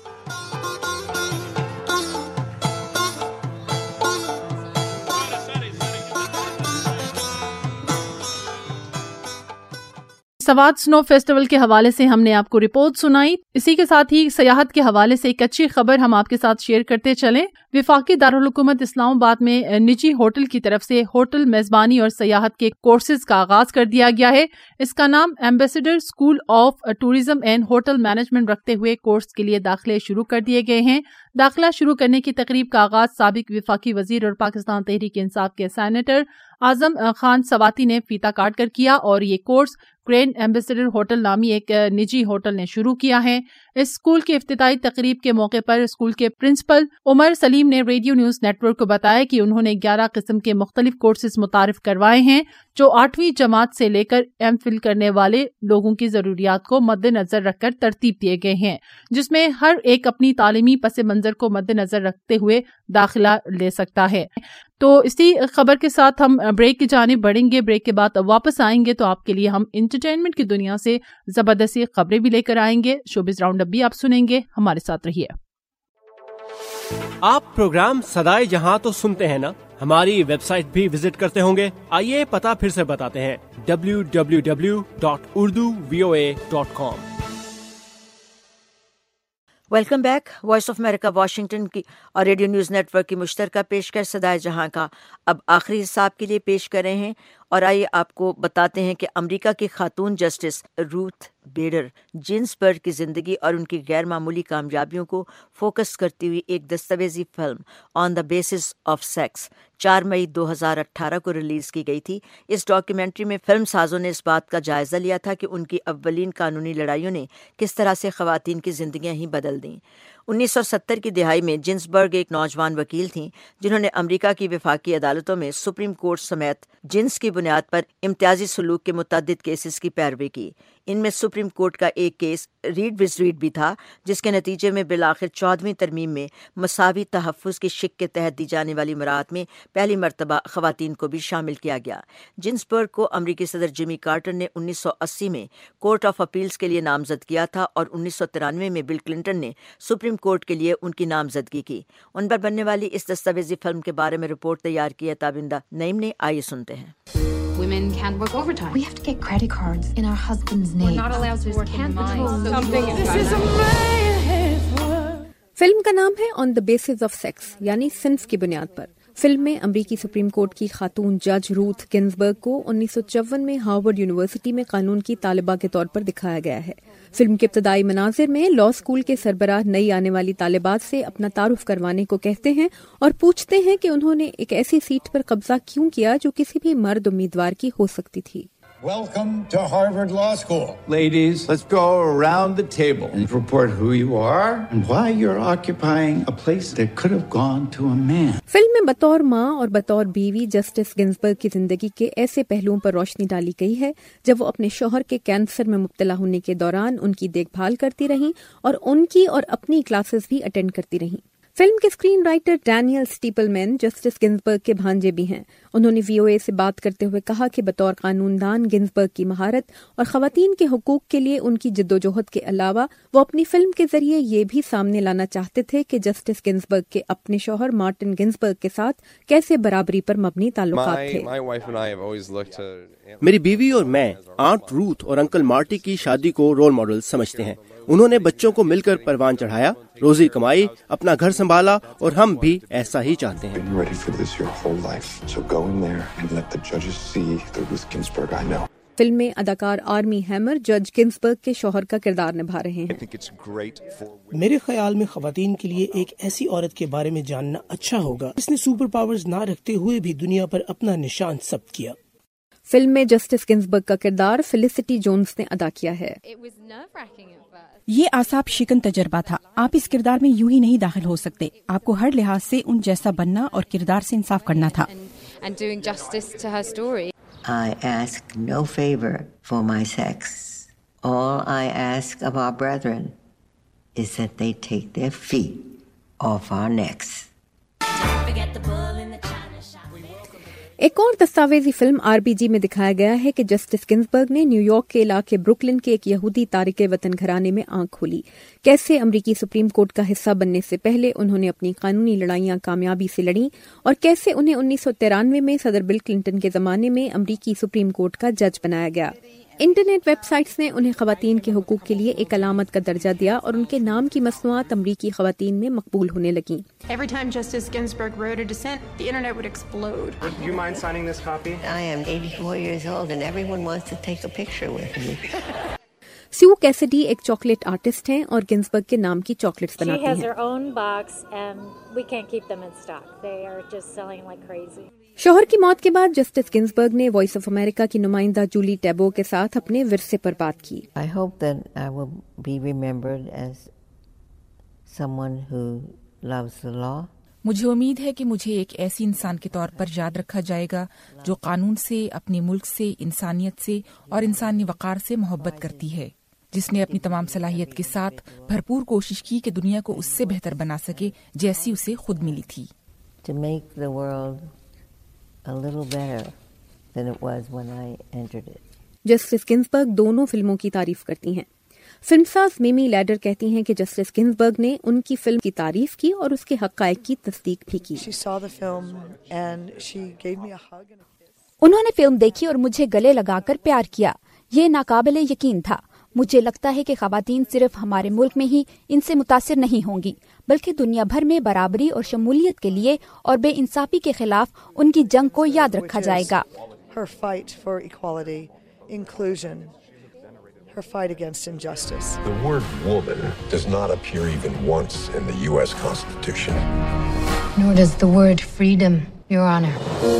Swat سنو فیسٹیول کے حوالے سے ہم نے آپ کو رپورٹ سنائی. اسی کے ساتھ ہی سیاحت کے حوالے سے ایک اچھی خبر ہم آپ کے ساتھ شیئر کرتے چلیں. وفاقی دارالحکومت اسلام آباد میں نجی ہوٹل کی طرف سے ہوٹل میزبانی اور سیاحت کے کورسز کا آغاز کر دیا گیا ہے. اس کا نام ambassador school of tourism and hotel management رکھتے ہوئے کورس کے لیے داخلے شروع کر دیے گئے ہیں. داخلہ شروع کرنے کی تقریب کا آغاز سابق وفاقی وزیر اور پاکستان تحریک انصاف کے سینیٹر اعظم خان سواتی نے فیتا کاٹ کر کیا, اور یہ کورس گرینڈ ایمبیسڈر ہوٹل نامی ایک نجی ہوٹل نے شروع کیا ہے. اس اسکول کی افتتاحی تقریب کے موقع پر اسکول کے پرنسپل عمر سلیم نے ریڈیو نیوز نیٹ ورک کو بتایا کہ انہوں نے گیارہ قسم کے مختلف کورسز متعارف کروائے ہیں جو آٹھویں جماعت سے لے کر ایم فل کرنے والے لوگوں کی ضروریات کو مد نظر رکھ کر ترتیب دیے گئے ہیں, جس میں ہر ایک اپنی تعلیمی پس منظر کو مد نظر رکھتے ہوئے داخلہ لے سکتا ہے. تو اسی خبر کے ساتھ ہم بریک کی جانب بڑھیں گے. بریک کے بعد واپس آئیں گے تو آپ کے لیے ہم انٹرٹینمنٹ کی دنیا سے زبردست خبریں بھی لے کر آئیں گے. شوبز راؤنڈ اپ بھی آپ سنیں گے, ہمارے ساتھ رہیے. آپ پروگرام صدائے جہاں تو سنتے ہیں نا, ہماری ویب سائٹ بھی وزٹ کرتے ہوں گے. آئیے پتہ پھر سے بتاتے ہیں, W W W dot Urdu V O A dot com. Welcome back. Voice of America Washington کی اور ریڈیو نیوز نیٹ ورک کی مشترکہ پیشکش صدائے جہاں کا اب آخری حساب کے لیے پیش کر رہے ہیں, اور آئیے آپ کو بتاتے ہیں کہ امریکہ کی خاتون جسٹس روتھ بیڈر جینسبرگ کی زندگی اور ان کی غیر معمولی کامیابیوں کو فوکس کرتی ہوئی ایک دستاویزی film on the basis of sex چار مئی دو ہزار اٹھارہ کو ریلیز کی گئی تھی. اس ڈاکیومنٹری میں فلم سازوں نے اس بات کا جائزہ لیا تھا کہ ان کی اولین قانونی لڑائیوں نے کس طرح سے خواتین کی زندگیاں ہی بدل دیں. انیس سو ستر کی دہائی میں جنسبرگ ایک نوجوان وکیل تھیں جنہوں نے امریکہ کی وفاقی عدالتوں میں سپریم کورٹ سمیت جنس کی بنیاد پر امتیازی سلوک کے متعدد کیسز کی پیروی کی. ان میں سپریم کورٹ کا ایک کیس ریڈ وز ریڈ بھی تھا, جس کے نتیجے میں بالآخر چودہویں ترمیم میں مساوی تحفظ کی شق کے تحت دی جانے والی مراعات میں پہلی مرتبہ خواتین کو بھی شامل کیا گیا. جنسبرگ کو امریکی صدر جمی کارٹر نے انیس سو اسی میں کورٹ آف اپیلز کے لیے نامزد کیا تھا, اور انیس سو ترانوے میں بل کلنٹن نے سپریم کورٹ کے لیے ان کی نامزدگی کی. ان پر بننے والی اس دستاویزی فلم کے بارے میں رپورٹ تیار کی ہے تابندہ نعیم نے. آئیے سنتے ہیں. Women can't work overtime. We have to get credit cards in our husband's name. We're not allowed to work in mine. Something is film کا نام ہے on the basis of sex, یعنی صنف کی بنیاد پر. فلم میں امریکی سپریم کورٹ کی خاتون جج روتھ گنزبرگ کو انیس سو چون میں ہارورڈ یونیورسٹی میں قانون کی طالبہ کے طور پر دکھایا گیا ہے. فلم کے ابتدائی مناظر میں لا اسکول کے سربراہ نئی آنے والی طالبات سے اپنا تعارف کروانے کو کہتے ہیں اور پوچھتے ہیں کہ انہوں نے ایک ایسی سیٹ پر قبضہ کیوں کیا جو کسی بھی مرد امیدوار کی ہو سکتی تھی. Welcome to Harvard Law School. Ladies, let's go around the table and report who you are and why you're occupying a place that could have gone to a man. Film में बतौर माँ और बतौर बीवी जस्टिस गिन्सबर्ग की जिंदगी के ऐसे पहलुओं पर रोशनी डाली गई है जब वो अपने शौहर के कैंसर में मुब्तला होने के दौरान उनकी देखभाल करती रहीं और उनकी और अपनी क्लासेस भी अटेंड करती रहीं। फिल्म के screen writer Daniel Stiepleman justice Ginsburg के भांजे भी हैं। उन्होंने वीओए से बात करते हुए कहा कि बतौर कानूनदान गिन्सबर्ग की महारत और खवातीन के हुकूक के लिए उनकी जिद्दोजहद के अलावा वो अपनी फिल्म के जरिए ये भी सामने लाना चाहते थे कि जस्टिस गिन्सबर्ग के अपने शौहर मार्टिन गिन्सबर्ग के साथ कैसे बराबरी पर मबनी ताल्लुकात थे। मेरी बीवी और मैं आंट रूथ और अंकल मार्टी की शादी को रोल मॉडल समझते हैं। उन्होंने बच्चों को मिलकर परवान चढ़ाया, रोजी कमाई, अपना घर संभाला और हम भी ऐसा ही चाहते हैं। फिल्म में अदाकार आर्मी हैमर जज गिन्सबर्ग के शौहर का किरदार निभा रहे हैं। मेरे ख्याल में खवातीन के लिए एक ऐसी औरत के बारे में जानना अच्छा होगा जिसने सुपर पावर्स ना रखते हुए भी दुनिया पर अपना निशान सब्त किया। फिल्म में जस्टिस गिन्सबर्ग का किरदार फेलिसिटी जोन्स ने अदा किया है। ये आसाब शिकन तजर्बा था। आप इस किरदार में यूं ही नहीं दाखिल हो सकते। आपको हर लिहाज से उन जैसा बनना और किरदार से इंसाफ करना था। I ask no favor for my sex. All I ask of our brethren is that they take their feet off our necks. एक और दस्तावेजी फिल्म आरबीजी में दिखाया गया है कि जस्टिस गिन्सबर्ग ने न्यूयॉर्क के इलाके ब्रुकलिन के एक यहूदी तारिके वतन घराने में आंख खोली। कैसे अमरीकी सुप्रीम कोर्ट का हिस्सा बनने से पहले उन्होंने अपनी कानूनी लड़ाइयां कामयाबी से लड़ी और कैसे उन्हें उन्नीस सौ तिरानवे में सदर बिल क्लिंटन के जमाने में अमरीकी सुप्रीम कोर्ट का जज बनाया गया। इंटरनेट वेबसाइट्स ने उन्हें खवातीन के हुकूक के लिए एक अलामत का दर्जा दिया और उनके नाम की मसनूआत अमरीकी खवातीन में मकबूल होने लगीं। Every time Justice Ginsburg wrote a dissent, the internet would explode. Do you mind signing this copy? I am eighty-four years old and everyone wants to take a picture with me. Sue Cassidy एक chocolate artist हैं और Ginsberg के नाम की chocolates बनाती हैं। She has her own box and we can't keep them in stock. They are just selling like crazy. शौहर की मौत के बाद जस्टिस गिन्सबर्ग ने वॉइस ऑफ अमेरिका की नुमाइंदा जूली टेबो के साथ अपने विरसे पर बात की। I hope that I will be remembered as someone who loves the law. मुझे उम्मीद है कि मुझे एक ऐसी इंसान के तौर पर याद रखा जाएगा जो कानून से, अपने मुल्क से, इंसानियत से और इंसानी वकार से मोहब्बत करती है, जिसने अपनी तमाम सलाहियत के साथ भरपूर कोशिश की कि दुनिया को उससे बेहतर बना सके जैसी उसे खुद मिली थी। To make the world a little better than it was when I entered it. Justice Ginsburg दोनों फिल्मों की तारीफ करती हैं। फिल्मसाज मिमी लैडर कहती हैं कि जस्टिस गिन्सबर्ग ने उनकी फिल्म की तारीफ की और उसके हक़ाइक़ की तस्दीक भी की। उन्होंने फिल्म देखी और मुझे गले लगाकर प्यार किया। ये नाकाबिले यकीन था। मुझे लगता है कि खवातीन सिर्फ हमारे मुल्क में ही इनसे मुतासिर नहीं होंगी, बल्कि दुनिया भर में बराबरी और शमूलियत के लिए और बेइंसाफी के खिलाफ उनकी जंग को याद रखा जाएगा। Her fight for equality, inclusion, her fight against injustice. The word woman does not appear even once in the U S Constitution. Nor does the word freedom, Your Honor.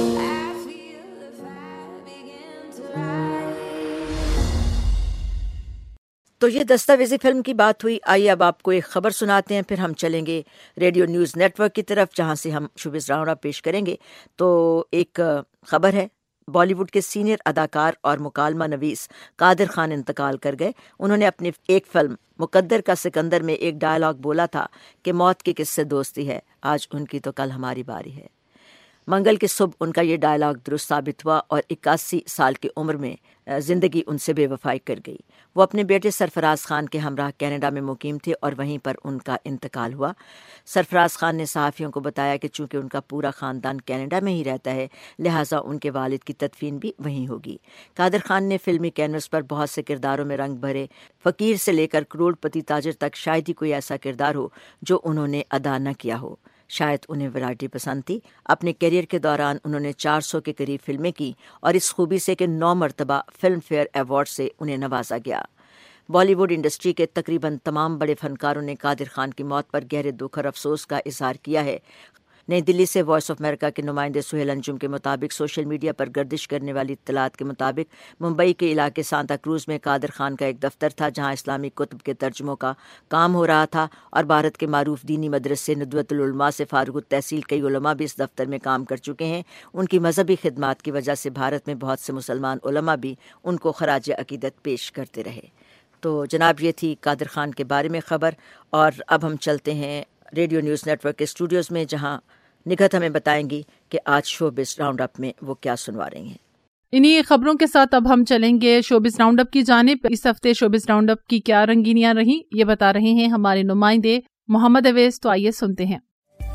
तो ये दस्तावेजी फिल्म की बात हुई। आइए अब आपको एक खबर सुनाते हैं, फिर हम चलेंगे रेडियो न्यूज़ नेटवर्क की तरफ जहां से हम शुबिस रावड़ा पेश करेंगे। तो एक खबर है, बॉलीवुड के सीनियर अदाकार और मुकालमा नवीस कादिर खान इंतकाल कर गए। उन्होंने अपनी एक फिल्म मुकद्दर का सिकंदर में एक डायलॉग बोला था कि मौत की किससे दोस्ती है, आज उनकी तो कल हमारी बारी है। मंगल की सुबह उनका ये डायलॉग दुरुस्त साबित हुआ और इक्यासी साल की उम्र में ज़िंदगी उनसे बेवफाई कर गई। वो अपने बेटे सरफराज खान के हमरा कनाडा में मुकीम थे और वहीं पर उनका इंतकाल हुआ। सरफराज खान ने सहाफ़ियों को बताया कि चूँकि उनका पूरा ख़ानदान कनाडा में ही रहता है, लिहाजा उनके वालिद की तदफीन भी वहीं होगी। कादिर खान ने फिल्मी कैनवस पर बहुत से किरदारों में रंग भरे। फ़कीर से लेकर करोड़पति ताजिर तक शायद ही कोई ऐसा किरदार हो जो उन्होंने अदा न किया हो। शायद उन्हें वैरायटी पसंद थी। अपने करियर के दौरान उन्होंने चार सौ के करीब फिल्में की और इस खूबी से कि नौ मरतबा फिल्म फेयर अवार्ड से उन्हें नवाजा गया। बॉलीवुड इंडस्ट्री के तकरीबन तमाम बड़े फनकारों ने कादिर खान की मौत पर गहरे दुख और अफसोस का इजहार किया है। نئی دلی سے وائس آف امریکہ کے نمائندے سہیل انجم کے مطابق سوشل میڈیا پر گردش کرنے والی اطلاعات کے مطابق ممبئی کے علاقے سانتا کروز میں قادر خان کا ایک دفتر تھا جہاں اسلامی کتب کے ترجموں کا کام ہو رہا تھا، اور بھارت کے معروف دینی مدرسے ندوۃ العلماء سے فارغ التحصیل کئی علماء بھی اس دفتر میں کام کر چکے ہیں۔ ان کی مذہبی خدمات کی وجہ سے بھارت میں بہت سے مسلمان علماء بھی ان کو خراج عقیدت پیش کرتے رہے۔ تو جناب یہ تھی قادر خان کے بارے میں خبر، اور اب ہم چلتے ہیں ریڈیو نیوز نیٹ ورک کے اسٹوڈیوز میں جہاں نگہت ہمیں بتائیں گی کہ آج شوبز راؤنڈ اپ میں وہ کیا سنوا رہی ہیں۔ انہی خبروں کے ساتھ اب ہم چلیں گے شوبز راؤنڈ اپ کی جانب۔ اس ہفتے شوبز راؤنڈ اپ کی کیا رنگینیاں رہیں یہ بتا رہے ہیں ہمارے نمائندے محمد اویس، تو آئیے سنتے ہیں۔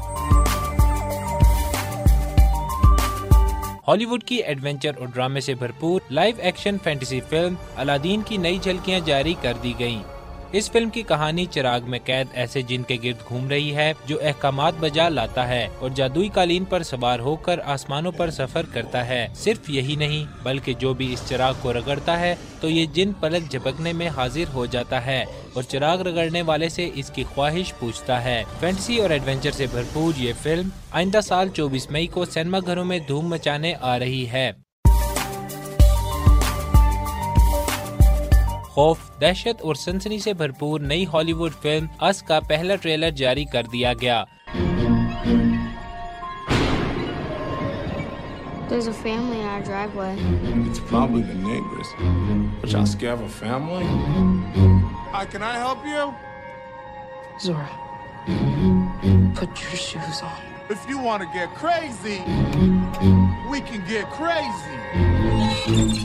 ہالی ووڈ کی ایڈونچر اور ڈرامے سے بھرپور live action fantasy film Aladdin کی نئی جھلکیاں جاری کر دی گئیں۔ اس فلم کی کہانی چراغ میں قید ایسے جن کے گرد گھوم رہی ہے جو احکامات بجا لاتا ہے اور جادوئی قالین پر سوار ہو کر آسمانوں پر سفر کرتا ہے۔ صرف یہی نہیں بلکہ جو بھی اس چراغ کو رگڑتا ہے تو یہ جن پلک جھپکنے میں حاضر ہو جاتا ہے اور چراغ رگڑنے والے سے اس کی خواہش پوچھتا ہے۔ فینٹیسی اور ایڈونچر سے بھرپور یہ فلم آئندہ سال چوبیس مئی کو سینما گھروں میں دھوم مچانے آ رہی ہے۔ خوف، دہشت اور سنسنی سے بھرپور نئی ہالی ووڈ فلم اس کا پہلا ٹریلر جاری کر دیا گیا۔ There's a family in our driveway. It's probably the neighbors. But y'all scared of a family? Hi, can I help you? Zora, put your shoes on. If you want to get crazy, we can get crazy.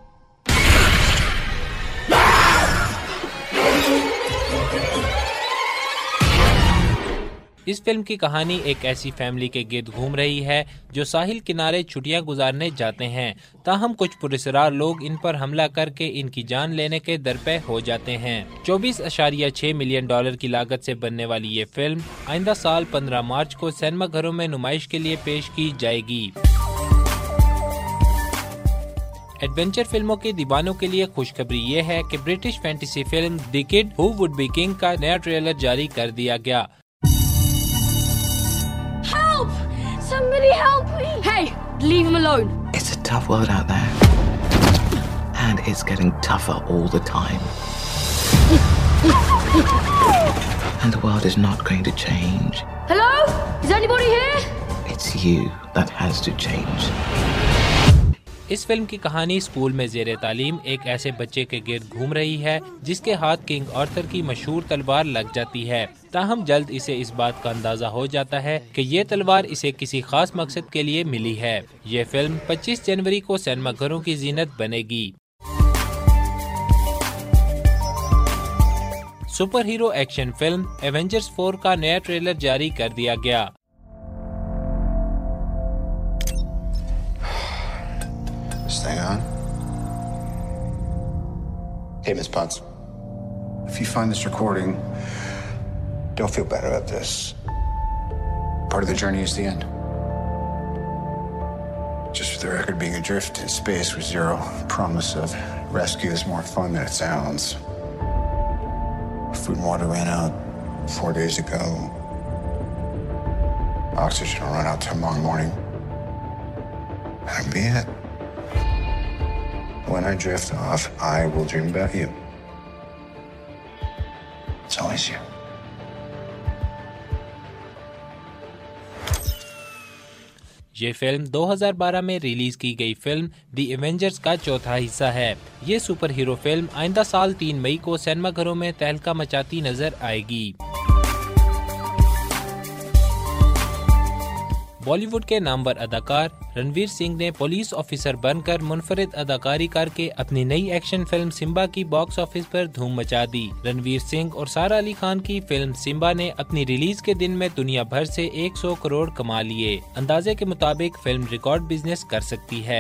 اس film کی کہانی ایک ایسی family کے گرد گھوم رہی ہے جو ساحل کنارے چھٹیاں گزارنے جاتے ہیں، تاہم کچھ پراسرار لوگ ان پر حملہ کر کے ان کی جان لینے کے درپے ہو جاتے ہیں۔ چوبیس اشاریہ چھ ملین ڈالر کی لاگت سے بننے والی یہ فلم آئندہ سال پندرہ مارچ کو سینما گھروں میں نمائش کے لیے پیش کی جائے گی۔ ایڈونچر فلموں کے دیوانوں کے لیے خوشخبری یہ ہے کہ British fantasy film the kid who would be king کا نیا ٹریلر جاری کر دیا گیا۔ Help! Somebody help me! Hey, leave him alone. It's a tough world out there. And it's getting tougher all the time. And the world is not going to change. Hello? Is anybody here? It's you that has to change. اس film کی کہانی school میں زیر تعلیم ایک ایسے بچے کے گرد گھوم رہی ہے جس کے ہاتھ کنگ آرتھر کی مشہور تلوار لگ جاتی ہے، تاہم جلد اسے اس بات کا اندازہ ہو جاتا ہے کہ یہ تلوار اسے کسی خاص مقصد کے لیے ملی ہے۔ یہ فلم پچیس جنوری کو سینما گھروں کی زینت بنے گی۔ Superhero action film Avengers four کا نیا ٹریلر جاری کر دیا گیا۔ Stay on. Hey, Miss Potts. If you find this recording, don't feel bad about this. Part of the journey is the end. Just for the record, being adrift in space with zero promise of rescue is more fun than it sounds. Food and water ran out four days ago. Oxygen will run out tomorrow morning. That'll be it. When I drift off, I will dream about you. It's always you. یہ film دو ہزار بارہ میں release کی گئی film دی Avengers کا چوتھا حصہ ہے۔ یہ سپر ہیرو فلم آئندہ سال تین مئی کو سینما گھروں میں تہلکہ مچاتی نظر آئے گی۔ بالی ووڈ کے نامور اداکار رنویر سنگھ نے پولیس آفیسر بن کر منفرد اداکاری کر کے اپنی نئی ایکشن فلم سمبا کی باکس آفس پر دھوم مچا دی۔ رنویر سنگھ اور سارا علی خان کی فلم سمبا نے اپنی ریلیز کے دن میں دنیا بھر سے ایک سو کروڑ کما لیے۔ اندازے کے مطابق فلم ریکارڈ بزنس کر سکتی ہے۔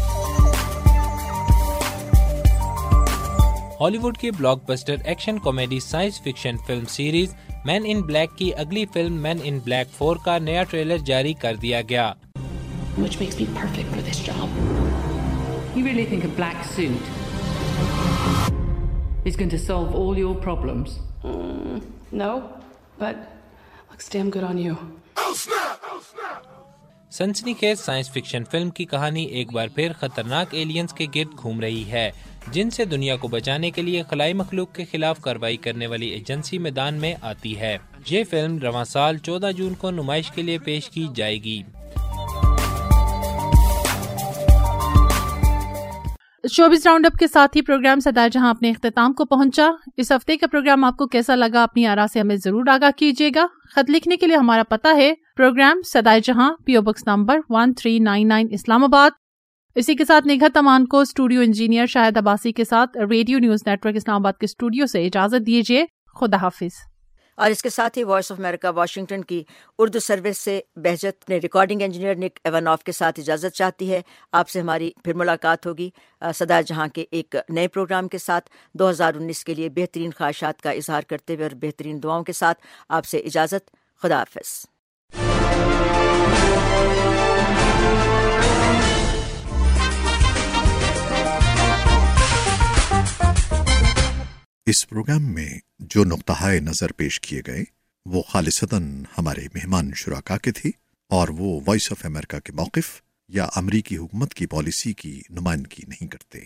ہالی ووڈ کی blockbuster action comedy science fiction film series men in black کی اگلی film men in black four کا نیا ٹریلر جاری کر دیا گیا۔ Which makes me perfect for this job. You really think a black suit is going to solve all your problems? Mm, no, but looks damn good on you. सनसनीखेज science fiction film की कहानी एक बार फिर खतरनाक aliens के गिर्द घूम रही है, जिनसे दुनिया को बचाने के लिए खलाई मखलूक के खिलाफ कार्रवाई करने वाली एजेंसी मैदान में आती है। ये फिल्म रवां साल चौदह जून को नुमाइश के लिए पेश की जाएगी। शोबिस राउंड अप के साथ ही प्रोग्राम सदा जहां अपने इख्तिताम को पहुंचा। इस हफ्ते का प्रोग्राम आपको कैसा लगा, अपनी आरा से हमें जरूर आगाह कीजिएगा। खत लिखने के लिए हमारा पता है प्रोग्राम सदा जहां, PO box number one three nine nine Islamabad. इसी के साथ निगहत अमान को स्टूडियो इंजीनियर शाहिद अब्बासी के साथ रेडियो न्यूज नेटवर्क इस्लामाबाद के स्टूडियो से इजाजत दीजिए। खुदा हाफिज। और इसके साथ ही वॉइस ऑफ अमेरिका वाशिंगटन की उर्दू सर्विस से बहजत ने रिकॉर्डिंग इंजीनियर निक एवानॉफ के साथ इजाज़त चाहती है। आपसे हमारी फिर मुलाकात होगी सदा जहां के एक नए प्रोग्राम के साथ। दो हज़ार उन्नीस के लिए बेहतरीन ख्वाहिशात का इजहार करते हुए और बेहतरीन दुआओं के साथ आपसे इजाज़त। खुदा हाफिज़। इस प्रोग्राम में जो नुक्ताए नज़र पेश किए गए वो खालिसतन हमारे मेहमान शुराका के थे और वो वॉइस ऑफ अमेरिका के मौक़िफ़ या अमरीकी हुकूमत की पॉलिसी की नुमाइंदगी नहीं करते।